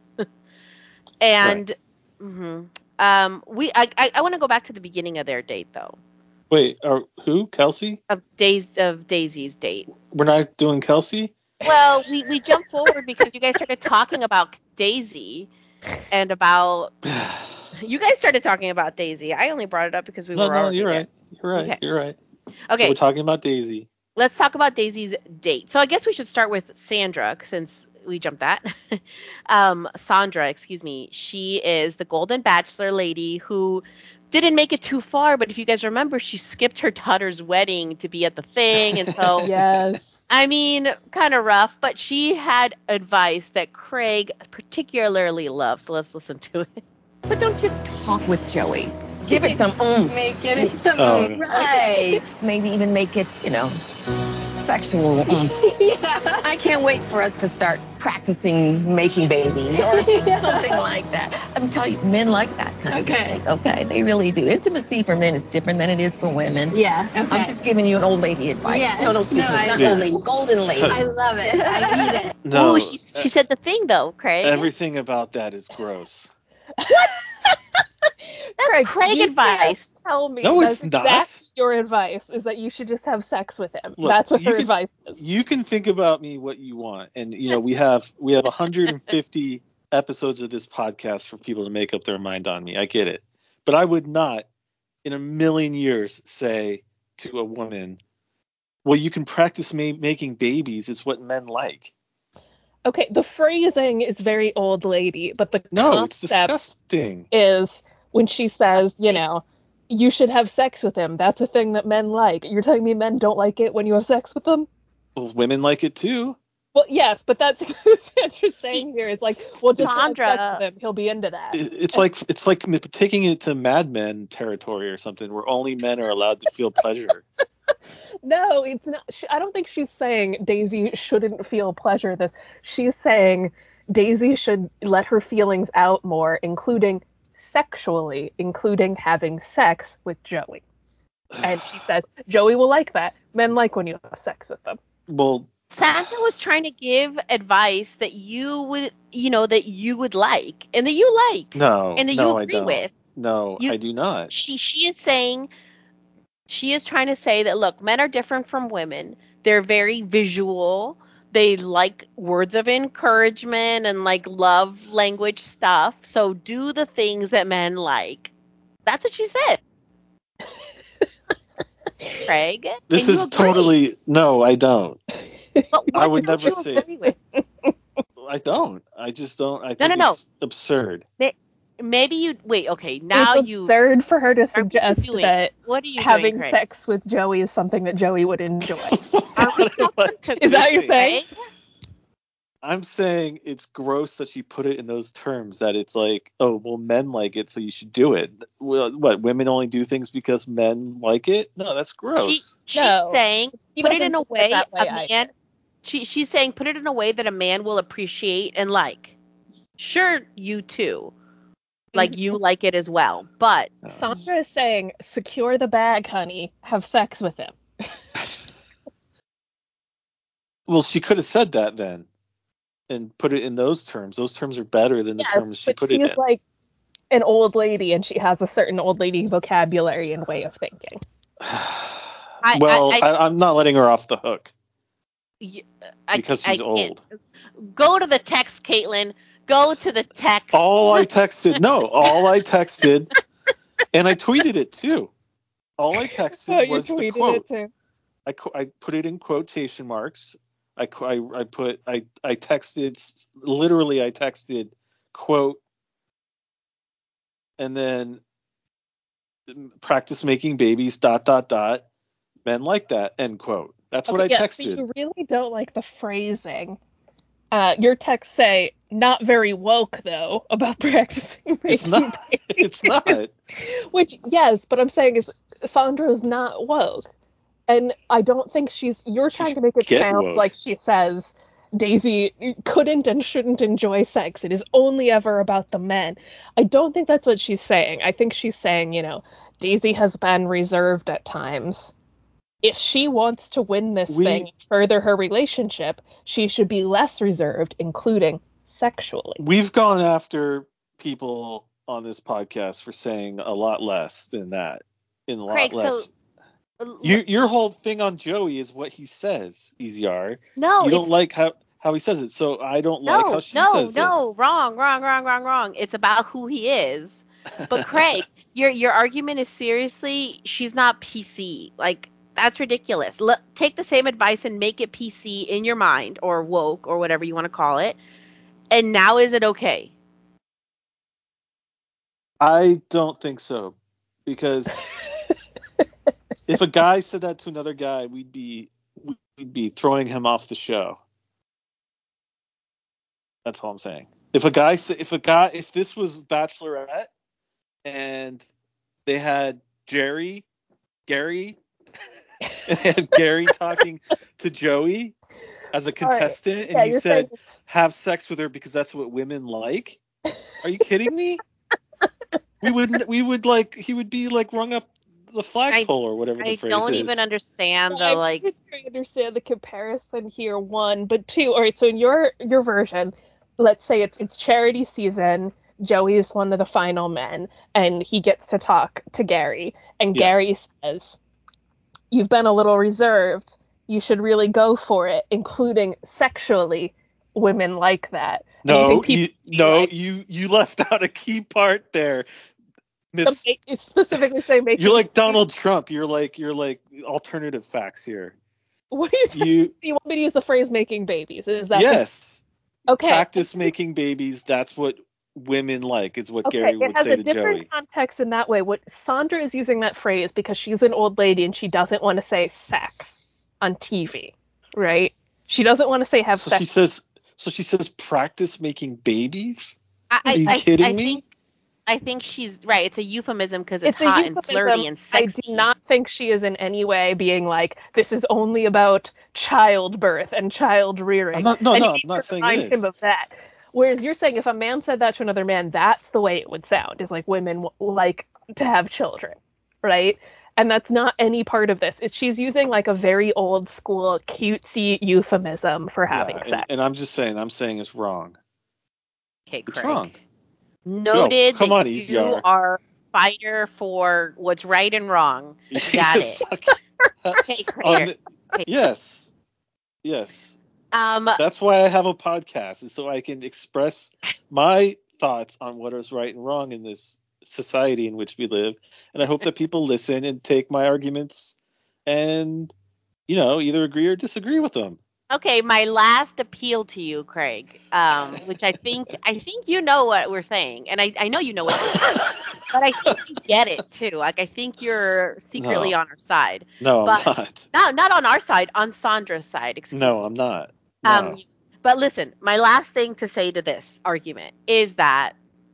and, right. mm-hmm, um, we, I, I, I want to go back to the beginning of their date though. Wait, are, who? Kelsey? Of Days of Daisy's date. We're not doing Kelsey? Well, we, we jumped forward because you guys started talking about Daisy and about you guys started talking about Daisy. I only brought it up because we no, were no, already you're there. right. You're right. Okay. You're right. Okay. So we're talking about Daisy. Let's talk about Daisy's date. So I guess we should start with Sandra since we jumped that. um, Sandra, excuse me. She is the Golden Bachelor lady who didn't make it too far, but if you guys remember, she skipped her daughter's wedding to be at the thing, and so yes. I mean, kind of rough, but she had advice that Craig particularly loved. So let's listen to it. But don't just talk with Joey. Give it some oomph. Make it some Oh. Right. Maybe even make it, you know, sexual oomph. yeah. I can't wait for us to start practicing making babies or something like that. I'm telling you, men like that kind Okay. of thing. Okay, they really do. Intimacy for men is different than it is for women. Yeah. Okay. I'm just giving you an old lady advice. Yes. No, no, excuse No, me. I Not Yeah. old lady, golden lady. I love it. I need it. No, Ooh, she, she said the thing, though, Craig. everything about that is gross. That's Craig, Craig you advice. can't tell me No, that's it's not. exactly your advice is that you should just have sex with him. Look, That's what you her can- advice is. You can think about me what you want, and you know we have we have one hundred fifty episodes of this podcast for people to make up their mind on me. I get it, but I would not, in a million years, say to a woman, "Well, you can practice ma- making babies. It's what men like." Okay, the phrasing is very old lady, but the No, it's concept disgusting. is when she says, you know, you should have sex with him. That's a thing that men like. You're telling me men don't like it when you have sex with them? Well, women like it too. Well, yes, but that's what you're saying here. It's like, well, just have Sandra. sex with him. He'll be into that. It- It's like it's like taking it to Mad Men territory or something, where only men are allowed to feel pleasure. No, it's not. She, I don't think she's saying Daisy shouldn't feel pleasure. This she's saying Daisy should let her feelings out more, including sexually, including having sex with Joey. And she says Joey will like that. Men like when you have sex with them. Well, Sandra was trying to give advice that you would, you know, that you would like and that you like no, and that no, you I agree don't. with. No, You- I do not. She she is saying, she is trying to say that look, men are different from women. They're very visual. They like words of encouragement and like love language stuff. So do the things that men like. That's what she said. Craig, This and you is agree. totally no, I don't. But what I would don't never you say agree with? I don't. I just don't. I No, think no, no. it's absurd. Maybe you wait. Okay, now it's you. absurd for her to Are we suggest doing- that What are you having doing, Craig? sex with Joey is something that Joey would enjoy. Are we What am I to Is that what you're doing? saying? Craig? I'm saying it's gross that she put it in those terms. That it's like, oh, well, men like it, so you should do it. Well, what? Women only do things because men like it? No, that's She gross. she's No, saying he put it doesn't in a think it way, that way a either. man. She she's saying put it in a way that a man will appreciate and like. Sure, you too, like Mm-hmm. you like it as well, but No. Sandra is saying, secure the bag, honey. Have sex with him. Well, she could have said that then, and put it in those terms. Those terms are better than the terms Yes, she but put it she's in. like, an old lady and she has a certain old lady vocabulary and way of thinking. I, well, I, I, I, I'm not letting her off the hook y- I, because I she's old. can't. Go to the text, Caitlin. Go to the text. All I texted, no, all I texted, and I tweeted it too. All I texted Oh, you was the tweeted quote. it too. I, qu- I put it in quotation marks. I, qu- I, I put I I texted literally I texted quote and then practice making babies dot dot dot men like that end quote. That's what Okay, I yeah, so texted. you really don't like the phrasing. Uh, your texts say, not very woke, though, about practicing It's making not. babies. It's not. Which, yes, but I'm saying is Sandra's not woke. And I don't think she's, you're She trying to should make it get sound woke. like she says Daisy couldn't and shouldn't enjoy sex. It is only ever about the men. I don't think that's what she's saying. I think she's saying, you know, Daisy has been reserved at times. If she wants to win this We- thing, further her relationship, she should be less reserved, including sexually. We've gone after people on this podcast for saying a lot less than that. In a lot Craig, less. so l- You, your whole thing on Joey is what he says, E Z R. no, You don't it's like how, how he says it, so I don't like how no, she no, says no, this. wrong, wrong, wrong, wrong, wrong. It's about who he is. But Craig, your your argument is seriously, she's not P C. Like that's ridiculous. L- take the same advice and make it P C in your mind or woke or whatever you want to call it. And now is it okay? I don't think so, because if a guy said that to another guy, we'd be we'd be throwing him off the show. That's all I'm saying. If a guy sa- if a guy if this was Bachelorette and they had Jerry, Gary, and they had Gary talking to Joey as a contestant, and Yeah, he you're said, saying- "Have sex with her because that's what women like." Are you kidding me? we would we would like he would be like rung up the flagpole or whatever the I phrase don't is. even understand Well, the I'm like. not sure I understand the comparison here. One, but two. All right, so in your your version, let's say it's it's charity season. Joey is one of the final men, and he gets to talk to Gary, and Yeah. Gary says, "You've been a little reserved. You should really go for it, including sexually. Women like that." And you No, think you, people no, like, you you left out a key part there, Miss. the, it's specifically say making. You're like Donald Trump. You're like you're like alternative facts here. What are you? Talking, You you want me to use the phrase "making babies"? Is that yes. the, okay? Practice making babies. That's what women like. Is what Okay, Gary it would has say a to different Joey. context in that way. What Sandra is using that phrase because she's an old lady and she doesn't want to say sex on T V, right? She doesn't want to say have So sex. she says. So she says practice making babies. I, Are you I, kidding I me? think I think she's right. It's a euphemism because it's, It's a hot and euphemism. flirty and I sexy. do not think she is in any way being like, this is only about childbirth and child rearing. I'm not. No, and no. you I'm need not to saying it remind him is. of that. Whereas you're saying if a man said that to another man, that's the way it would sound. Is like women w- like to have children, right? And that's not any part of this. It's, she's using like a very old school cutesy euphemism for having Yeah, and, sex. and I'm just saying. I'm saying it's wrong. Okay, It's Craig. wrong. Noted come that on, you E Z R. are a fighter for what's right and wrong. Got it. Okay, Craig. On the- Okay. yes, yes. Um, That's why I have a podcast, is so I can express my thoughts on what is right and wrong in this society in which we live. And I hope that people listen and take my arguments and, you know, either agree or disagree with them. okay, my last appeal to you, Craig, um, which I think I think you know what we're saying, and I, I know you know what we're saying, but I think you get it too. Like I think you're secretly No. on our side. No, I'm but not. No, not on our side, on Sandra's side. Excuse No, me. I'm not. No. Um, but listen, my last thing to say to this argument is that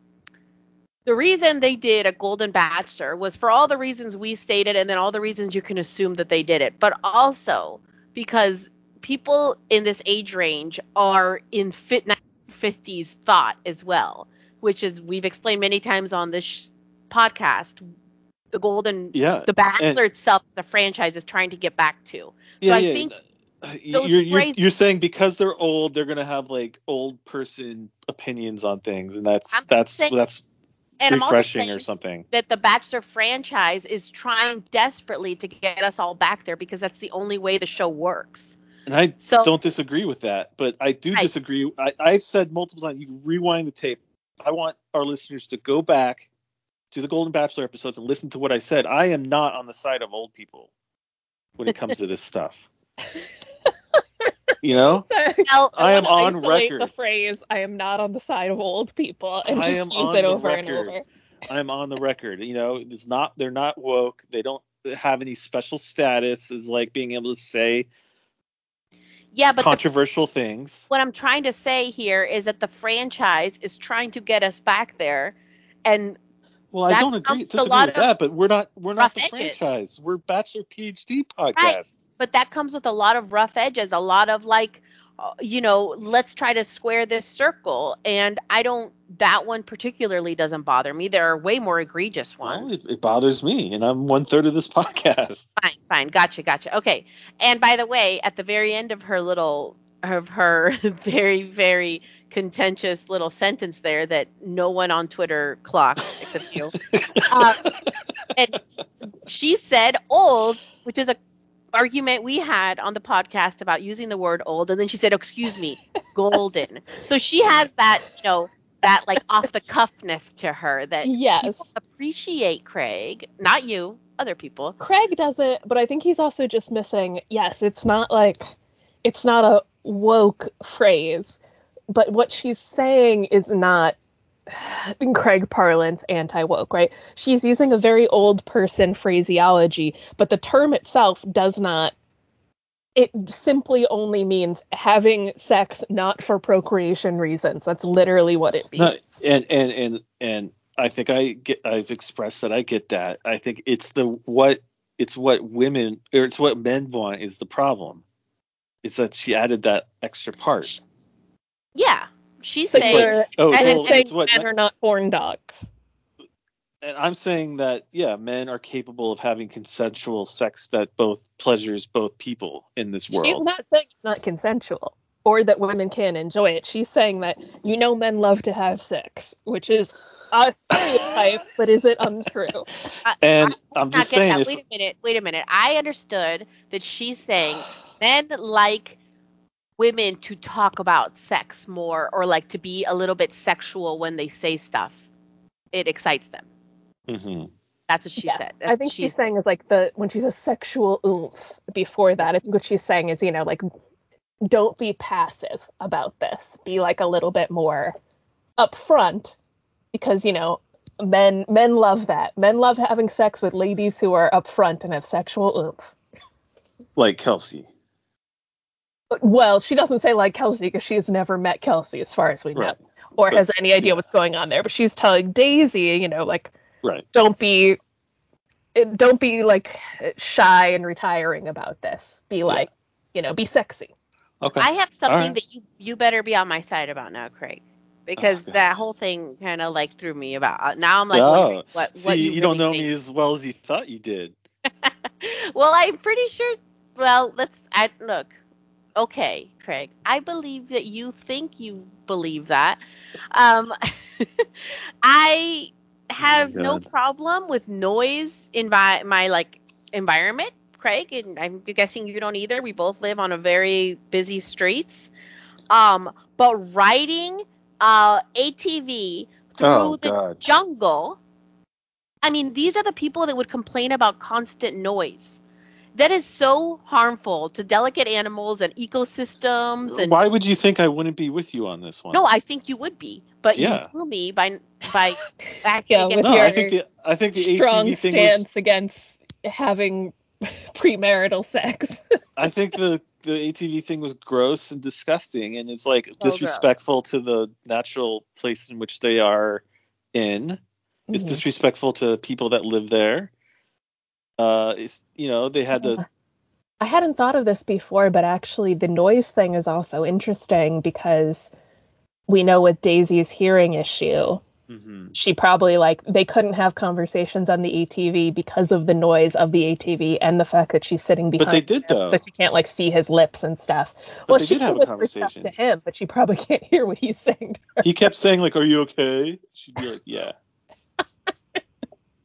the reason they did a Golden Bachelor was for all the reasons we stated, and then all the reasons you can assume that they did it, but also because people in this age range are in fit fifties thought as well, which is we've explained many times on this sh- podcast. The Golden, yeah, the Bachelor and, itself, the franchise is trying to get back to. So yeah, I yeah. think You're, those you're phrases. you're saying because they're old, they're gonna have like old person opinions on things, and that's I'm that's saying that's and I'm also refreshing saying or something. that the Bachelor franchise is trying desperately to get us all back there because that's the only way the show works. And I So- don't disagree with that, but I do Right. disagree. I, I've said multiple times, you can rewind the tape. I want our listeners to go back to the Golden Bachelor episodes and listen to what I said. I am not on the side of old people when it comes to this stuff. You know? So, Now, I am wanna on isolate record. the phrase "I am not on the side of old people" and I just am use on it the over and record. over. I'm on the record. You know, it's not. They're not woke. They don't have any special status as like being able to say yeah, but the, controversial things. what I'm trying to say here is that the franchise is trying to get us back there, and Well, I that don't agree. comes with a Disagree lot with of that, but we're not. We're not rough the edges. franchise. We're Bachelor PhD podcast. Right. But that comes with a lot of rough edges, a lot of like, uh, you know, let's try to square this circle. And I don't, that one particularly doesn't bother me. There are way more egregious Well, ones. it, it bothers me, and I'm one third of this podcast. Fine, fine. Gotcha, gotcha. Okay. And by the way, at the very end of her little, of her very, very contentious little sentence there that no one on Twitter clocked except you. um, and she said old, which is a argument we had on the podcast about using the word old, and then she said, excuse me, golden. So she has that, you know, that like off the cuffness to her that people Yes. appreciate, Craig, not you, other people. Craig does it, but I think he's also just missing, yes, it's not like, it's not a woke phrase, but what she's saying is not, in Craig parlance, anti-woke, right? She's using a very old person phraseology, but the term itself does not, it simply only means having sex not for procreation reasons. That's literally what it means. No, and and and and I think I get. I've expressed that I get that. I think it's the what it's what women or it's what men want is the problem. It's that she added that extra part. Yeah. She's So saying, you're, Oh, and- you're well, saying it's what men men- are not horn dogs. and I'm saying that yeah, men are capable of having consensual sex that both pleasures both people in this She's world. not saying it's not consensual or that women can enjoy it. She's saying that, you know, men love to have sex, which is a stereotype, but is it untrue? I, And I I'm did not just get saying, that. if Wait a minute. Wait a minute. I understood that she's saying men like women to talk about sex more or like to be a little bit sexual when they say stuff. It excites them. Mhm. That's what she Yes, said. I That's think what she's saying is like the when she's a sexual oomph before that. I think what she's saying is, you know, like don't be passive about this. Be like a little bit more upfront because, you know, men men love that. Men love having sex with ladies who are upfront and have sexual oomph. like Kelsey, Well, she doesn't say like Kelsey because she's never met Kelsey as far as we know, right? or But, has any idea yeah. what's going on there. But she's telling Daisy, you know, like Right. don't be don't be like shy and retiring about this. Be like, you know, be sexy. Okay. I have something All right. that you you better be on my side about now, Craig, because Oh, God. that whole thing kind of like threw me about. Uh, now I'm like, Oh, wondering what see, what you, you, really don't know think. me as well as you thought you did. Well, I'm pretty sure. Well, let's. I look. Okay, Craig. I believe that you think you believe that. Um, I have no God. problem with noise in my my like environment, Craig, and I'm guessing you don't either. We both live on a very busy streets. Um, but riding uh A T V through Oh, the God. jungle. I mean, these are the people that would complain about constant noise. That is so harmful to delicate animals and ecosystems. And Why would you think I wouldn't be with you on this one? no, I think you would be, but you Yeah. threw me by by acting Yeah, against. with No, your I think the I think the strong A T V thing was. stance against having premarital sex. I think the the A T V thing was gross and disgusting, and it's like gross. disrespectful to the natural place in which they are in. It's Mhm. disrespectful to people that live there. Uh, it's you know they had the I hadn't thought of this before, but actually the noise thing is also interesting because we know with Daisy's hearing issue, Mhm. she probably like they couldn't have conversations on the A T V because of the noise of the A T V and the fact that she's sitting behind But they did him, though. so she can't like see his lips and stuff. But well, they she did can have a whisper stuff conversation. to him, but she probably can't hear what he's saying to her. He kept saying like, "Are you okay?" She'd be like, "Yeah."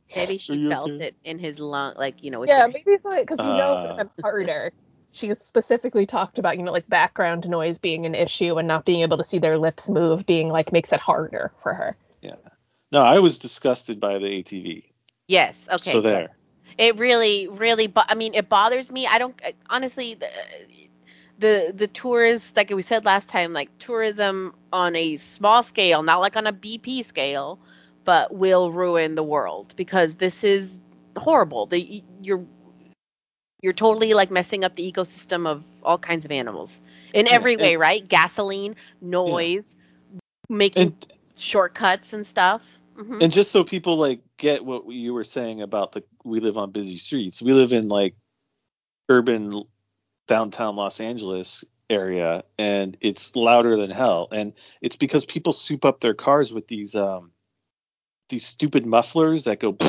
Maybe she Are you felt okay? it in his lung, like, you know, with Yeah, your, maybe so because you know it would Uh, have been harder. She specifically talked about, you know, like background noise being an issue and not being able to see their lips move being like makes it harder for her. yeah. No, I was disgusted by the A T V. yes, okay, So good. there. It really, really, bo- I mean, it bothers me. I don't, I- honestly, the, the, the tourists, like we said last time, like tourism on a small scale, not like on a B P scale, but will ruin the world because this is horrible. The, you're, you're totally like messing up the ecosystem of all kinds of animals in Yeah, every way, and, right? Gasoline, noise, making and shortcuts and stuff. Hmm. and just so people like get what you were saying about the we live on busy streets. We live in like urban downtown Los Angeles area, and it's louder than hell. And it's because people soup up their cars with these um these stupid mufflers that go.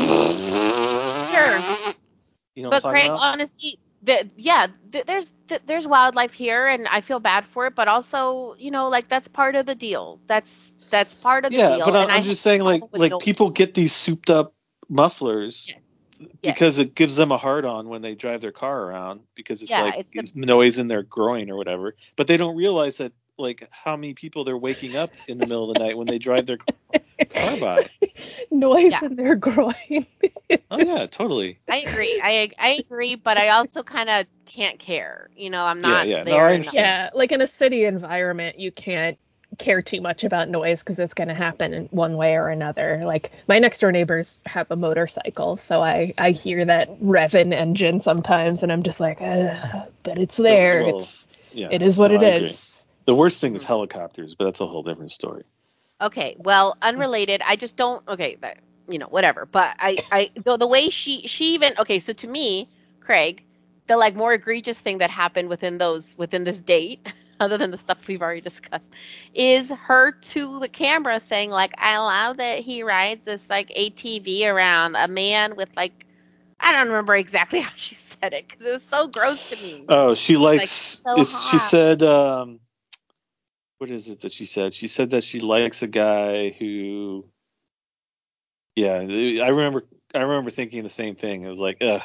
Sure. You know what But I'm talking Craig, about? honestly, the, yeah, th- there's th- there's wildlife here, and I feel bad for it. But also, you know, like that's part of the deal. That's that's part of the Yeah, deal. but I- And I I'm have just saying, a like, problem with like no. people get these souped up mufflers Yes, yes, because it gives them a hard on when they drive their car around because it's yeah. like It's the it's noise in their groin or whatever. But they don't realize that like how many people they're waking up in the middle of the night when they drive their car by. Noise yeah. in their groin. Oh yeah, totally. I agree. I I agree, but I also kind of can't care. You know, I'm Yeah, not yeah. No, there I enough. understand. Yeah, like in a city environment, you can't care too much about noise because it's going to happen in one way or another. Like my next door neighbors have a motorcycle, so I I hear that revving engine sometimes, and I'm just like, Ugh, but it's there. Well, It's yeah. it is what No, it I agree. is. The worst thing is Mhm. helicopters, but that's a whole different story. Okay, well, unrelated. I just don't. Okay, that you know, whatever. But I, I, the, the way she, she even. Okay, so to me, Craig, the like more egregious thing that happened within those within this date, other than the stuff we've already discussed, is her to the camera saying like, "I love that he rides this like A T V around a man with like." I don't remember exactly how she said it because it was so gross to me. Oh, she Like likes. so Is she hot. said? Um, what is it that she said? She said that she likes a guy who. Yeah, I remember. I remember thinking the same thing. It was like, ugh.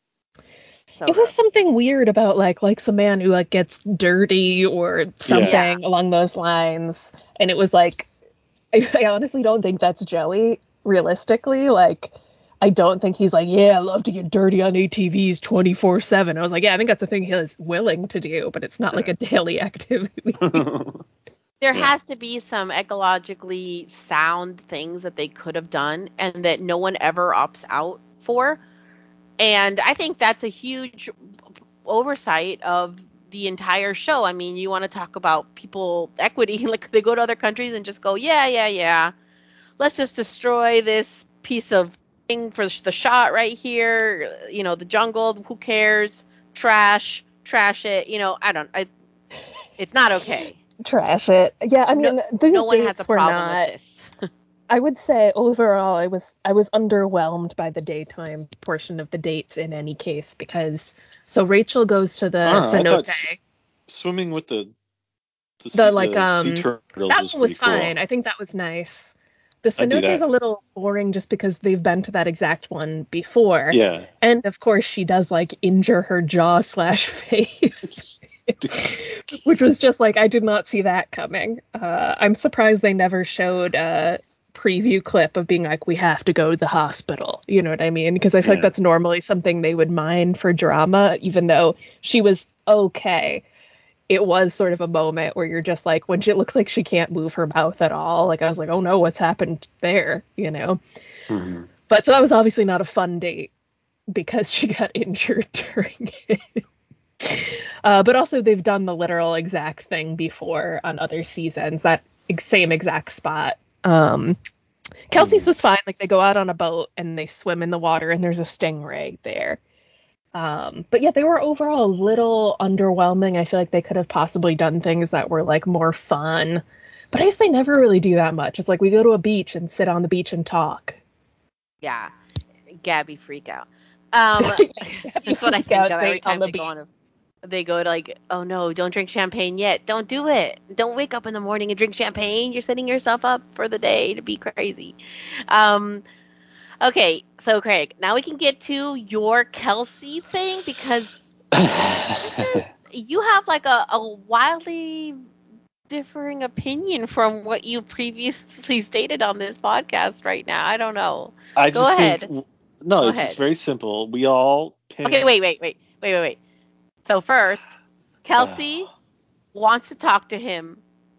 So It was gross. something weird about like likes a man who like gets dirty or Yeah. Yeah. something along those lines, and it was like I, I honestly don't think that's Joey. Realistically, like I don't think he's like, yeah, I love to get dirty on A T Vs twenty-four seven. I was like, yeah, I think that's a thing he's willing to do, but it's not like a daily activity. There Yeah. has to be some ecologically sound things that they could have done and that no one ever opts out for. And I think that's a huge oversight of the entire show. I mean, you want to talk about people equity, like they go to other countries and just go, yeah, yeah, yeah. Let's just destroy this piece of thing for the shot right here. You know, the jungle, who cares? Trash, trash it. You know, I don't I it's not okay. Trash it. Yeah, I No mean, no these one has a dates were problem with not. this. I would say overall, I was I was underwhelmed by the daytime portion of the dates in any case because so Rachel goes to I the don't know. I thought cenote. s- swimming with the the The sea, like the sea um turtles that was one pretty was fine. cool. I think that was nice. The I'd do cenote is a that. little boring just because they've been to that exact one before, Yeah. and of course she does like injure her jaw slash face. Which was just like I did not see that coming. Uh, I'm surprised they never showed a preview clip of being like, we have to go to the hospital. You know what I mean? Because I feel like Yeah. that's normally something they would mind for drama, even though she was okay. It was sort of a moment where you're just like, when she it looks like she can't move her mouth at all. Like I was like, oh no, what's happened there? You know. Mm-hmm. But so that was obviously not a fun date because she got injured during it. Uh, but also, they've done the literal exact thing before on other seasons, that same exact spot. Um, Kelsey's Mm-hmm. was fine. Like, they go out on a boat and they swim in the water, and there's a stingray there. Um, but yeah, they were overall a little underwhelming. I feel like they could have possibly done things that were like more fun. But I guess they never really do that much. It's like we go to a beach and sit on the beach and talk. Yeah. Gabby freak out. Um that's what I Freak think out of every date on time the they go beach. on a they go to like, oh no, don't drink champagne yet. Don't do it. Don't wake up in the morning and drink champagne. You're setting yourself up for the day to be crazy. Um Okay, so Craig, now we can get to your Kelsey thing because this is you have like a, a wildly differing opinion from what you previously stated on this podcast right now. I don't know. I Go just ahead. think no, Go it's just ahead. very simple. We all pick. Okay, wait, wait, wait, wait, wait, wait. So first, Kelsey wants to talk to him,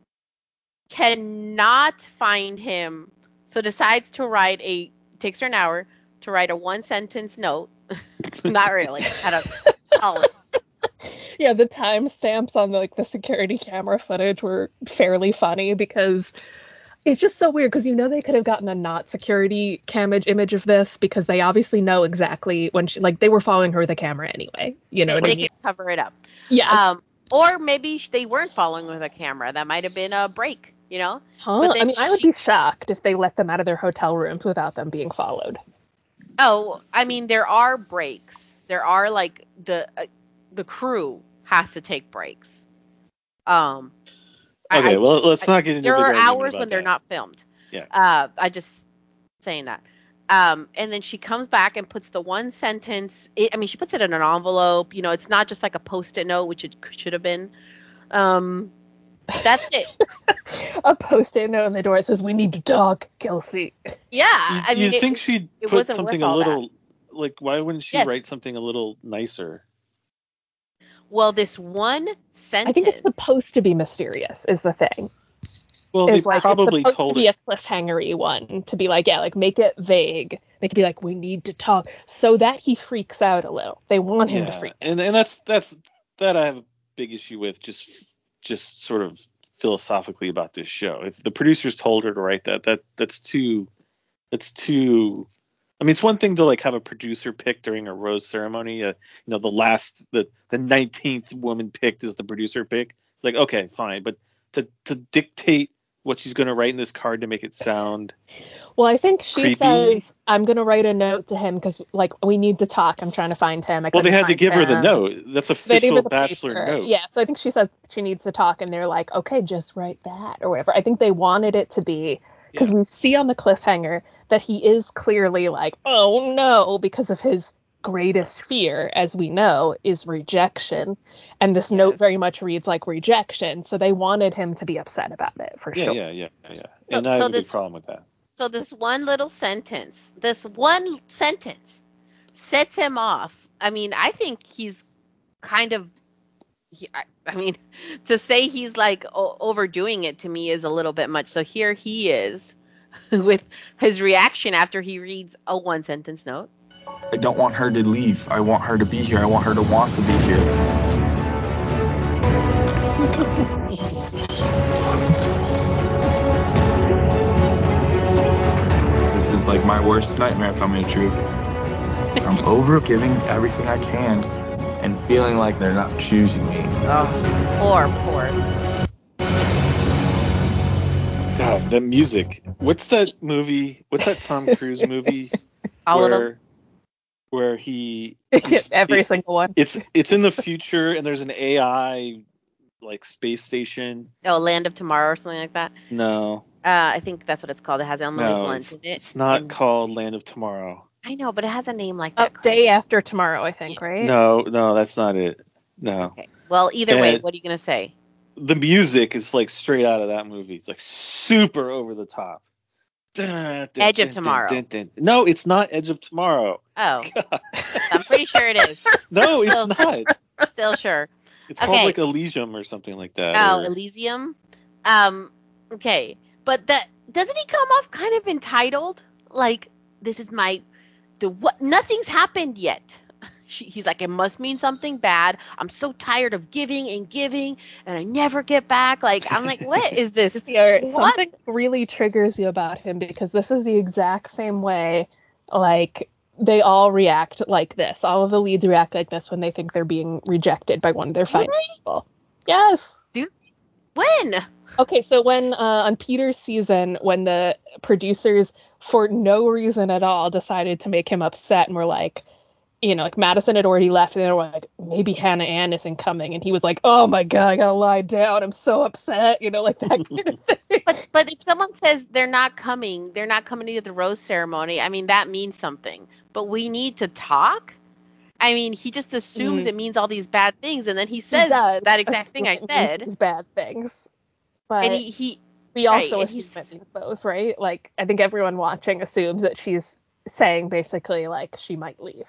cannot find him, so decides to write a takes her an hour to write a one sentence note. Not really. I don't call it. Yeah, the timestamps on like the security camera footage were fairly funny because it's just so weird because you know they could have gotten a not security cam image of this because they obviously know exactly when she like they were following her with a camera anyway. You know They, what I they mean? could cover it up. Yes. Um, or maybe sh- they weren't following with a camera. That might have been a break, you know? Huh? But then I mean, I would she be shocked if they let them out of their hotel rooms without them being followed. Oh, I mean, there are breaks. There are like the uh, the crew has to take breaks. Um, I, Okay, I well, let's I- not get into a there big are argument hours about when they're that. not filmed. Yeah. Uh, I just saying that. Um, and then she comes back and puts the one sentence. It, I mean, she puts it in an envelope. You know, it's not just like a post-it note, which it c- should have been. Um, that's it. A post-it note on the door that says, "We need to talk, Kelsey." Yeah, You I mean, you it, think it, she'd it put wasn't something worth a all that. little like why wouldn't she Yes. write something a little nicer? Well, this one sentence. I think it's supposed to be mysterious, is the thing. Well, Is they like probably it's supposed told to be her. a cliffhanger-y one to be like, yeah, like make it vague. They could be like, "We need to talk," so that he freaks out a little. They want him to Yeah, freak out. and and that's that's that I have a big issue with just just sort of philosophically about this show. If the producers told her to write that, that that's too that's too. I mean, it's one thing to like have a producer pick during a rose ceremony. Uh, you know, the last the the nineteenth woman picked is the producer pick. It's like okay, fine, but to to dictate what she's going to write in this card to make it sound Well, I think she creepy. says, "I'm going to write a note to him because, like, we need to talk. I'm trying to find him. I Well, they couldn't had to find give her the him." note. That's So they gave her official the bachelor paper. note. Yeah, so I think she said she needs to talk, and they're like, "Okay, just write that or whatever." I think they wanted it to be because Yeah. we see on the cliffhanger that he is clearly like, "Oh no," because of his greatest fear, as we know, is rejection, and this note Yes. very much reads like rejection. So they wanted him to be upset about it for Yeah, sure. yeah, yeah, yeah. So, And I so have a big this problem with that. so this one little sentence, this one sentence sets him off. I mean, I think he's kind of he, I, I mean, to say he's like o- overdoing it to me is a little bit much. So here he is with his reaction after he reads a one sentence note. I don't want her to leave. I want her to be here. I want her to want to be here. This is like my worst nightmare coming true. I'm over giving everything I can and feeling like they're not choosing me. Oh, poor, poor. God, the music. What's that movie? What's that Tom Cruise movie All of them. where where he he's, Every it- single one. it's it's in the future and there's an A I like space station. Oh, Land of Tomorrow or something like that. No, Uh, I think that's what it's called. It has Emily no, Blunt it's in it. it's not and- called Land of Tomorrow. I know, but it has a name like Oh, that. Craig. Day After Tomorrow, I think, right? No, no, that's not it. No, Okay. Well, either way, And- what are you gonna say? the music is like straight out of that movie. It's like super over the top. Dun, dun, Edge of dun, Tomorrow. dun, dun, dun. No, it's not Edge of Tomorrow. Oh, I'm pretty sure it is. No, it's Still- not. Still sure. It's called Okay. like Elysium or something like that. Oh, or- Elysium. Um, okay, but that doesn't he come off kind of entitled? Like, this is my the what? Nothing's happened yet. She, he's like, it must mean something bad. I'm so tired of giving and giving, and I never get back. Like, I'm like, what is this? Yeah, What? something really triggers you about him because this is the exact same way, like, they all react like this. All of the leads react like this when they think they're being rejected by one of their Do final they? people. Yes. When? Okay, so when uh, on Peter's season, when the producers, for no reason at all, decided to make him upset and were like, you know, like Madison had already left, and they were like, maybe Hannah Ann isn't coming, and he was like, oh my god, I gotta lie down, I'm so upset, you know, like that kind of thing. But but if someone says they're not coming, they're not coming to the rose ceremony, I mean, that means something. But we need to talk? I mean, he just assumes Mm. it means all these bad things, and then he He says does that exact thing I assume it means said. these bad things, but And he, he we right, also and assume he's it means those, right? Like, I think everyone watching assumes that she's saying basically, like, she might leave.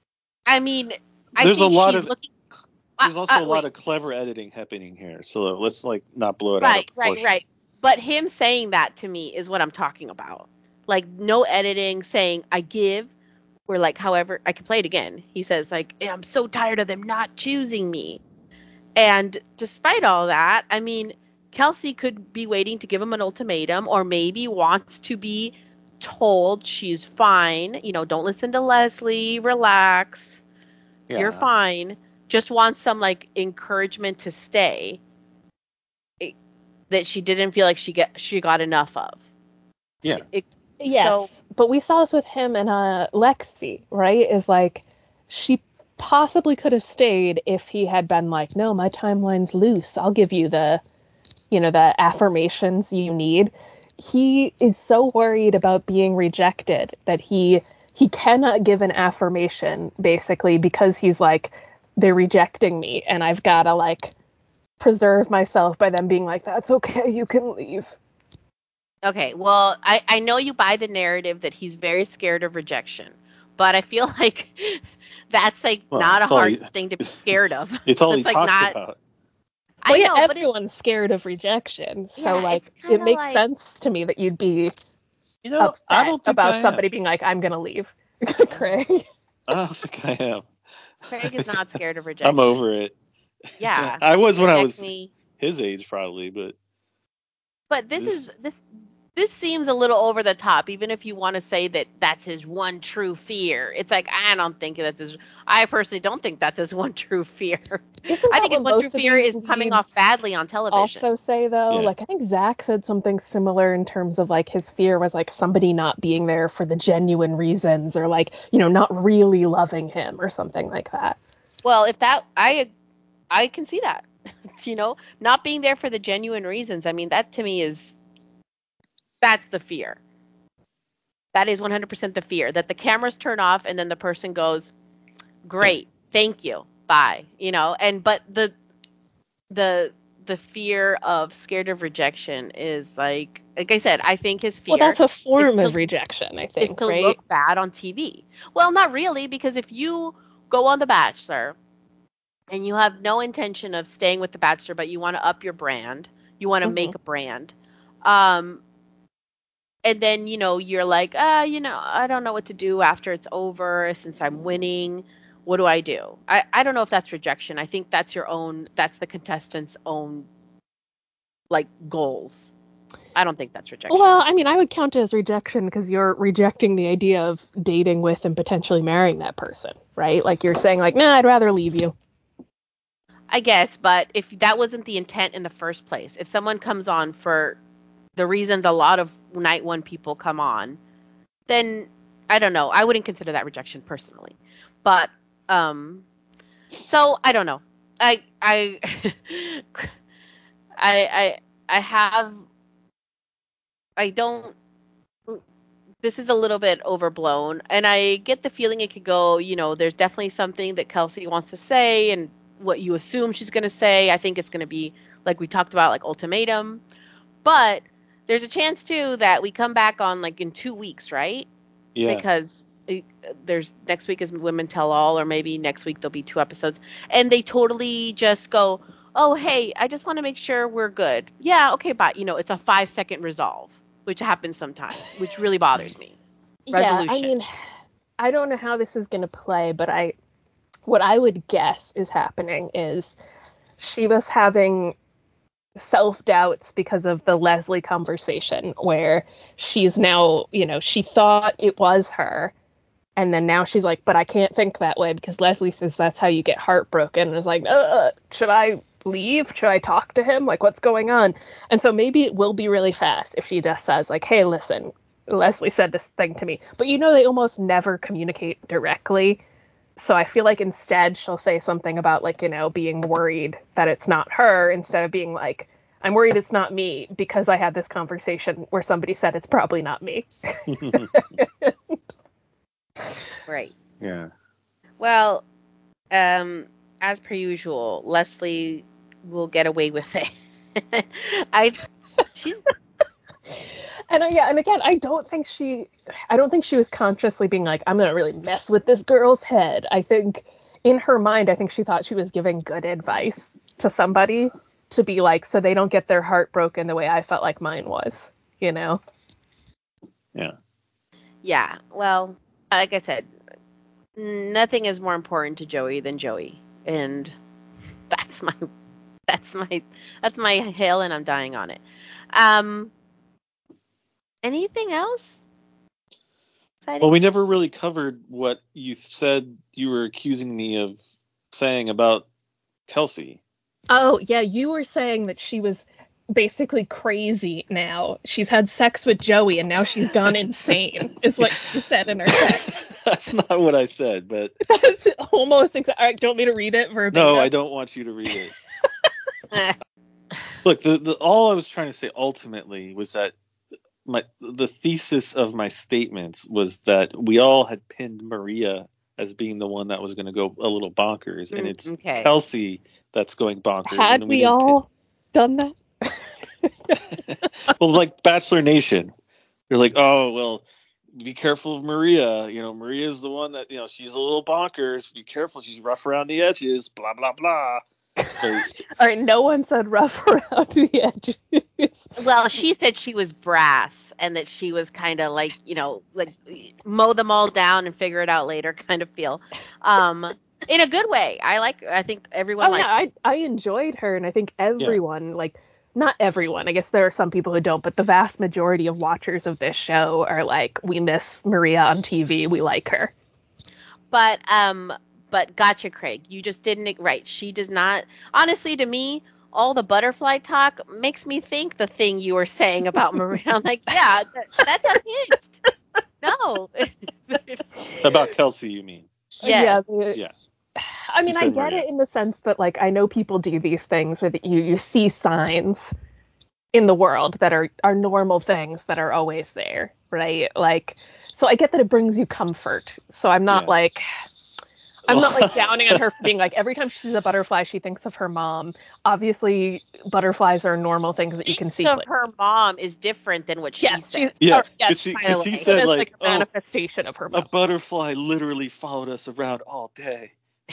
I mean, I There's a think lot she's of looking. there's Uh, also uh, a lot wait, of clever editing happening here. So let's like not blow it out of right, right, proportion. right. But him saying that to me is what I'm talking about. Like, no editing, saying I give, or like, however, I can play it again. He says like, I'm so tired of them not choosing me. And despite all that, I mean, Kelsey could be waiting to give him an ultimatum, or maybe wants to be told she's fine. You know, don't listen to Leslie. Relax. You're Yeah. fine. Just wants some like encouragement to stay it, that she didn't feel like she get she got enough of. Yeah. It, so Yes, but we saw this with him and uh, Lexi, right? Is like, she possibly could have stayed if he had been like, no, my timeline's loose. I'll give you the, you know, the affirmations you need. He is so worried about being rejected that he he cannot give an affirmation, basically, because he's like, they're rejecting me, and I've gotta like preserve myself by them being like, that's okay, you can leave. okay, well, I I know you buy the narrative that he's very scared of rejection, but I feel like that's like Well, not a it's all hard he, thing to be it's, scared of. it's all he That's like talks not. about. I Well, yeah, know, but it, everyone's scared of rejection, so yeah, like it's it kind of makes like sense to me that you'd be You know, I upset don't think about I am. somebody being like, "I'm gonna leave." Craig. I don't think I am. Craig is not scared of I'm rejection. over it. Yeah, I was when I reject was me. his age, probably, but But this this. is this this seems a little over the top, even if you want to say that that's his one true fear. It's like, I don't think that's his. I personally don't think that's his one true fear. Isn't I that think his what one true most of fear these is coming off leads badly on television. also say, though? Yeah. Like, I think Zach said something similar in terms of like his fear was like somebody not being there for the genuine reasons, or like, you know, not really loving him or something like that. Well, if that I I can see that. You know, not being there for the genuine reasons. I mean, that to me is that's the fear. That is one hundred percent the fear that the cameras turn off and then the person goes, "Great. Thank you. Bye." You know, and but the the the fear of scared of rejection is like like I said, I think his Well, fear that's a is form to of rejection, I is think, to right? look bad on T V. Well, not really, because if you go on The Bachelor and you have no intention of staying with The Bachelor, but you want to up your brand, you want to Mhm. make a brand, um, and then you know you're like, ah, you know, I don't know what to do after it's over since I'm winning. What do I do? I, I don't know if that's rejection. I think that's your own. That's the contestant's own like goals. I don't think that's rejection. Well, I mean, I would count it as rejection because you're rejecting the idea of dating with and potentially marrying that person, right? Like you're saying, like, nah, I'd rather leave you. I guess, but if that wasn't the intent in the first place, if someone comes on for the reasons a lot of night one people come on, then I don't know. I wouldn't consider that rejection personally. But um so I don't know. I I I I I have I don't this is a little bit overblown, and I get the feeling it could go, you know, there's definitely something that Kelsey wants to say and what you assume she's going to say. I think it's going to be like we talked about, like ultimatum. But there's a chance too that we come back on like in two weeks, right? Yeah. Because it, there's next week is Women Tell All, or maybe next week there'll be two episodes, and they totally just go, "Oh, hey, I just want to make sure we're good." Yeah, okay, but you know, it's a five second resolve, which happens sometimes, which really bothers me. Yeah, I Resolution. mean, I don't know how this is going to play, but I, what I would guess is happening is she was having self doubts because of the Leslie conversation where she's now, you know, she thought it was her. And then now she's like, but I can't think that way because Leslie says that's how you get heartbroken. And it's like, uh, should I leave? Should I talk to him? Like, what's going on? And so maybe it will be really fast if she just says, like, hey, listen, Leslie said this thing to me. But you know, they almost never communicate directly. So I feel like instead she'll say something about, like, you know, being worried that it's not her, instead of being like, I'm worried it's not me because I had this conversation where somebody said it's probably not me. Right. Yeah. Well, um, as per usual, Leslie will get away with it. I, she's And uh, yeah, and again, I don't think she, I don't think she was consciously being like, I'm gonna really mess with this girl's head. I think in her mind, I think she thought she was giving good advice to somebody to be like, so they don't get their heart broken the way I felt like mine was, you know? Yeah. yeah. Well, like I said, nothing is more important to Joey than Joey, and that's my that's my that's my hill, and I'm dying on it. Um, anything else exciting? Well, we never really covered what you said you were accusing me of saying about Kelsey. Oh, yeah, you were saying that she was basically crazy now. She's had sex with Joey and now she's gone insane, is what you said in her text. That's not what I said, but That's almost exactly. All right, do you want me to read it verbatim? no, I don't want you to read it. Look, the, the all I was trying to say ultimately was that my the thesis of my statements was that we all had pinned Maria as being the one that was going to go a little bonkers, and it's Okay. Kelsey that's going bonkers. Had and we, we didn't all done that? pin... well, like Bachelor Nation, they're like, oh well, be careful of Maria. You know, Maria's the one that, you know, she's a little bonkers. Be careful, she's rough around the edges. Blah blah blah. All right, no one said rough around the edges. Well, she said she was brass and that she was kind of like, you know, like mow them all down and figure it out later kind of feel. Um, in a good way. I like, I think everyone Oh likes yeah, I I enjoyed her, and I think everyone, yeah. like, not everyone. I guess there are some people who don't, but the vast majority of watchers of this show are like, we miss Maria on T V. We like her. But, um, but gotcha, Craig. You just didn't, right. She does not, honestly, to me, all the butterfly talk makes me think the thing you were saying about Maria. I'm like, yeah, that, that's unhinged. No. About Kelsey, you mean? Yes. Yeah, the- Yeah. I mean, She I said get Maria. it in the sense that, like, I know people do these things where that you you see signs in the world that are are normal things that are always there, right? Like, so I get that it brings you comfort. So I'm not Yeah. like I'm not like downing on her for being like, every time she sees a butterfly, she thinks of her mom. Obviously, butterflies are normal things that you can see. Of her mom is different than what she Yes, said. she's Yeah, or, yes, because she, by the 'cause she way. said, It is like, like a oh, manifestation of her a mom. butterfly literally followed us around all day.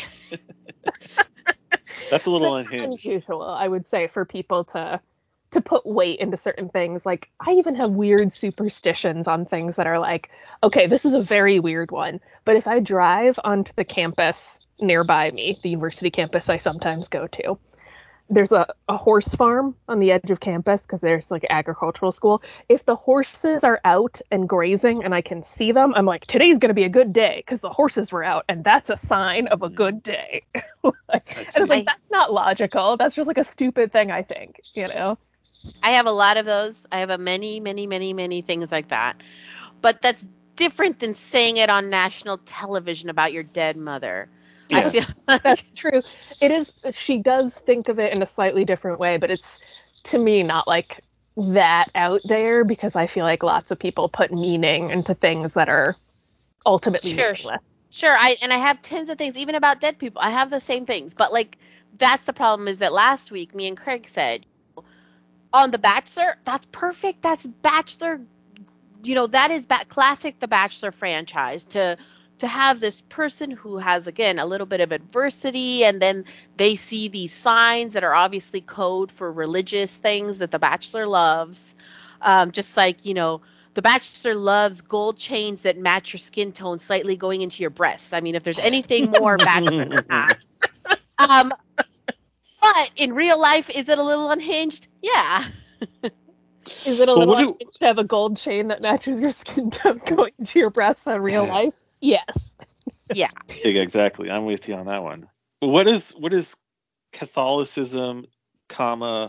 That's a little That's unhinged. unusual, I would say, for people to to put weight into certain things. Like, I even have weird superstitions on things that are like, okay, this is a very weird one, but if I drive onto the campus nearby me, the university campus I sometimes go to, there's a, a horse farm on the edge of campus because there's like agricultural school. If the horses are out and grazing and I can see them, I'm like, today's going to be a good day because the horses were out, and that's a sign of a good day. Like, and it's like, I, that's not logical. That's just like a stupid thing, I think, you know? I have a lot of those. I have a many, many, many, many things like that. But that's different than saying it on national television about your dead mother. I Yeah. feel like That's true. It is, she does think of it in a slightly different way, but it's, to me, not like that out there because I feel like lots of people put meaning into things that are ultimately sure, meaningless. sure. I and I have tons of things, even about dead people. I have the same things, but like that's the problem. Is that last week me and Craig said on The Bachelor, that's perfect. That's Bachelor. You know, that is ba- classic The Bachelor franchise to to have this person who has, again, a little bit of adversity, and then they see these signs that are obviously code for religious things that The Bachelor loves. Um, just like, you know, The Bachelor loves gold chains that match your skin tone slightly going into your breasts. I mean, if there's anything more Bachelor than that. Um, but in real life, is it a little unhinged? Yeah. Is it a Well, little what do? unhinged to have a gold chain that matches your skin tone going to your breasts in real life? Yes. Yeah. Yeah, exactly. I'm with you on that one. What is what is Catholicism, comma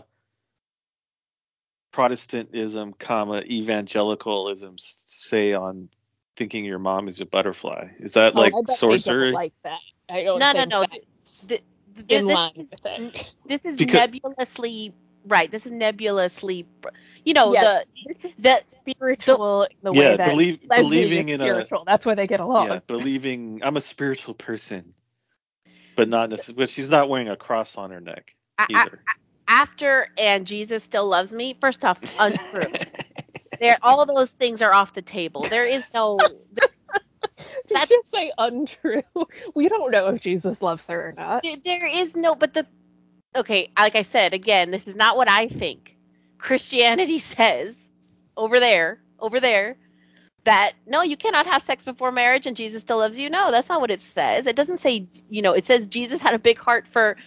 Protestantism, comma evangelicalism say on thinking your mom is a butterfly. Is that Oh, like I bet they sorcery? don't like that. I don't No, no, think no. that's Th- th- th- in this line is with it. this is Because nebulously right. This is nebulously, you know, Yeah, the this is the the spiritual in the way yeah, that believe Leslie believing is in a spiritual. That's why they get along. yeah, believing I'm a spiritual person, but not necessarily. But she's not wearing a cross on her neck I, I, either. after and Jesus still loves me. First off, untrue. There, all of those things are off the table. There is no. Did That's you say untrue? We don't know if Jesus loves her or not. there is no. But the okay, like I said again, this is not what I think. Christianity says over there, over there, that no, you cannot have sex before marriage and Jesus still loves you. No, that's not what it says. It doesn't say, you know, it says Jesus had a big heart for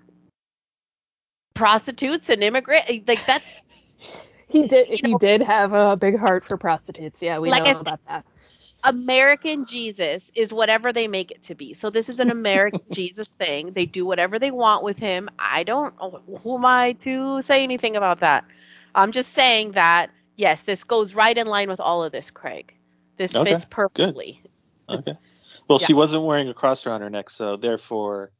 prostitutes and immigrant like that. He did. You He know, did have a big heart for prostitutes. Yeah, we like know I about that. American Jesus is whatever they make it to be. So this is an American Jesus thing. They do whatever they want with him. I don't, who am I to say anything about that? I'm just saying that, yes, this goes right in line with all of this, Craig. This Okay, fits good. perfectly. Okay. Well, Yeah. she wasn't wearing a cross around her neck, so therefore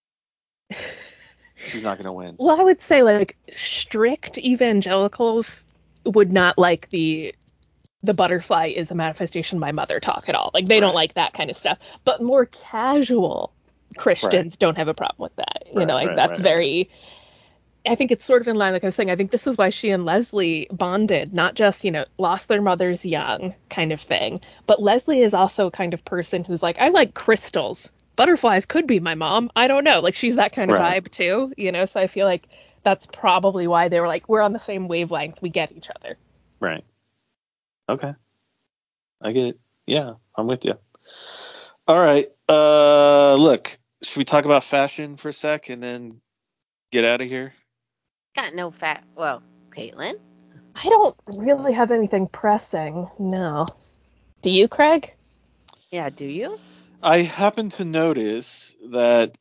she's not going to win. Well, I would say like strict evangelicals would not like the the butterfly is a manifestation of my mother talk at all. Like they don't Right. like that kind of stuff. But more casual Christians don't have a problem with that. You Right, know, like right, that's right, very I think it's sort of in line, like I was saying, I think this is why she and Leslie bonded, not just, you know, lost their mothers young kind of thing, but Leslie is also a kind of person who's like, I like crystals. Butterflies could be my mom. I don't know. Like she's that kind of Right. vibe too, you know, so I feel like that's probably why they were like, we're on the same wavelength. We get each other. Right. Okay. I get it. Yeah, I'm with you. All right. Uh, look, should we talk about fashion for a sec and then get out of here? Got no fat. Well, Caitlin? I don't really have anything pressing. No. Do you, Craig? Yeah, do you? I happen to notice that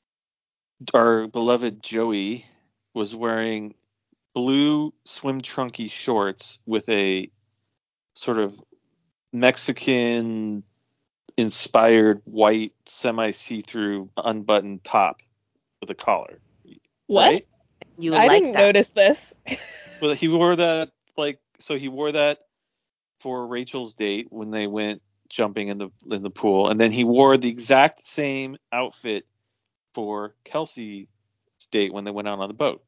our beloved Joey was wearing blue swim trunky shorts with a sort of Mexican inspired white semi see-through unbuttoned top with a collar. What? Right? You I like didn't that. notice this. Well, he wore that like so he wore that for Rachel's date when they went jumping in the in the pool, and then he wore the exact same outfit for Kelsey's date when they went out on the boat.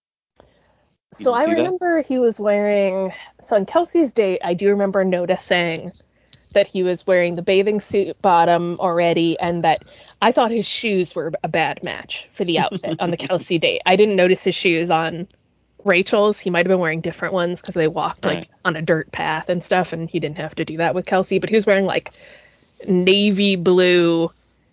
You So didn't I see that? remember he was wearing. So on Kelsey's date, I do remember noticing that he was wearing the bathing suit bottom already, and that I thought his shoes were a bad match for the outfit on the Kelsey date. I didn't notice his shoes on Rachel's. He might have been wearing different ones because they walked Right. like on a dirt path and stuff, and he didn't have to do that with Kelsey. But he was wearing like navy blue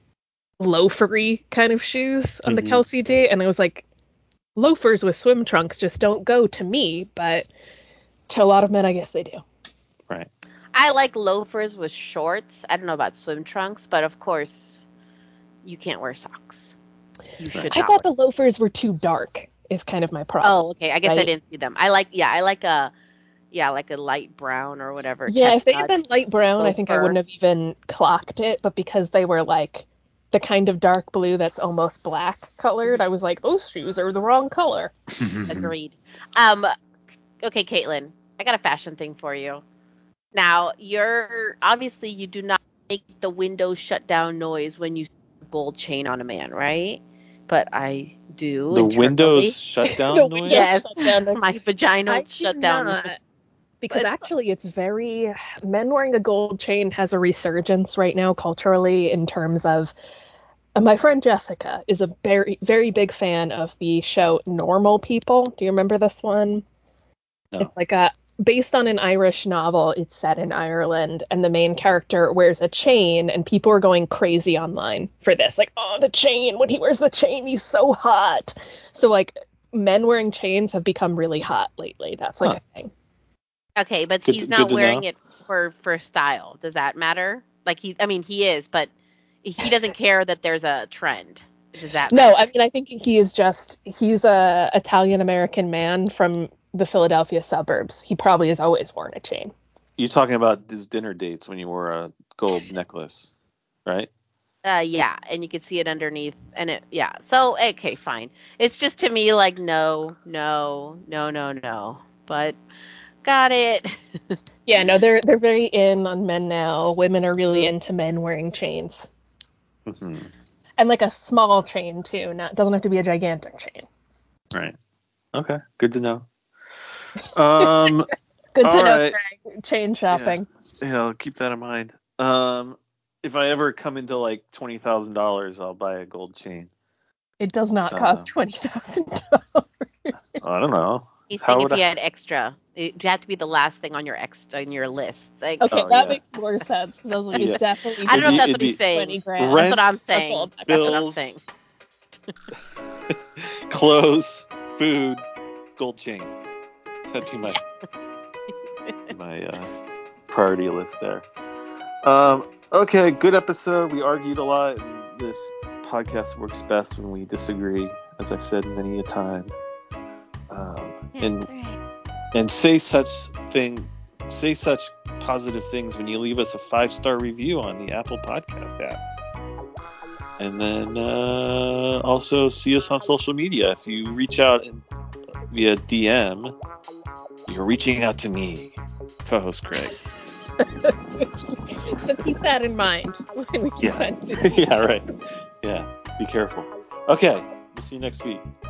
loafery kind of shoes on the Mhm. Kelsey date, and I was like, loafers with swim trunks just don't go to me, but to a lot of men, I guess they do. Right. I like loafers with shorts. I don't know about swim trunks, but of course, you can't wear socks. You should I not thought wear. the loafers were too dark, is kind of my problem. Oh, okay. I guess I right? didn't see them. I like, yeah, I like a, yeah, like a light brown or whatever, Yeah, if they had been chestnut light brown, I think I loafer. wouldn't have even clocked it, but because they were like the kind of dark blue that's almost black colored, I was like, those shoes are the wrong color. Agreed. Um, okay, Caitlin, I got a fashion thing for you. Now, you're obviously you do not make the windows shut down noise when you see a gold chain on a man, right? But I do The Windows internally. shutdown The noise. windows Yes, shut down. my vaginal I do shutdown noise. not, because But actually it's very men wearing a gold chain has a resurgence right now culturally in terms of uh, my friend Jessica is a very very big fan of the show Normal People. Do you remember this one? No. It's like a based on an Irish novel. It's set in Ireland, and the main character wears a chain, and people are going crazy online for this. Like, oh, the chain! When he wears the chain, he's so hot. So like, men wearing chains have become really hot lately. That's like Huh. a thing. okay, but Good he's to- not good to wearing know. it for for style. Does that matter? Like he, I mean, he is, but he doesn't care that there's a trend. Does that matter? No, I mean, I think he is just he's a Italian American man from the Philadelphia suburbs. He probably has always worn a chain. You're talking about these dinner dates when you wore a gold necklace, right? Uh, yeah, and you could see it underneath, and it, yeah. So, okay, fine. It's just to me like no, no, no, no, no. But got it. Yeah, no, they're they're very in on men now. Women are really into men wearing chains, Mm-hmm. and like a small chain too. Not doesn't have to be a gigantic chain. Right. Okay. Good to know. Um. Good to all know, right. Craig. Chain shopping. Yeah. yeah, I'll keep that in mind. Um, if I ever come into like twenty thousand dollars, I'll buy a gold chain. It does not Uh, cost twenty thousand dollars. I don't know. He's How saying would if you I? had extra, it you have to be the last thing on your ex on your list. Like, Okay, Oh, that yeah. makes more sense because I was like, Yeah. it definitely I don't know if It'd that's be- what he's it'd be saying. twenty grand. That's what I'm Rent, saying. gold That's what I'm bills. saying. Clothes, food, gold chain. That'd be my my uh, priority list there. Um, okay, good episode. We argued a lot. And this podcast works best when we disagree, as I've said many a time. Um, and and say such thing, say such positive things when you leave us a five star review on the Apple Podcast app. And then uh, also see us on social media. If you reach out and, via D M, you're reaching out to me, co-host Craig. So keep that in mind when we Yeah. send this. yeah, right. Yeah, be careful. Okay, we'll see you next week.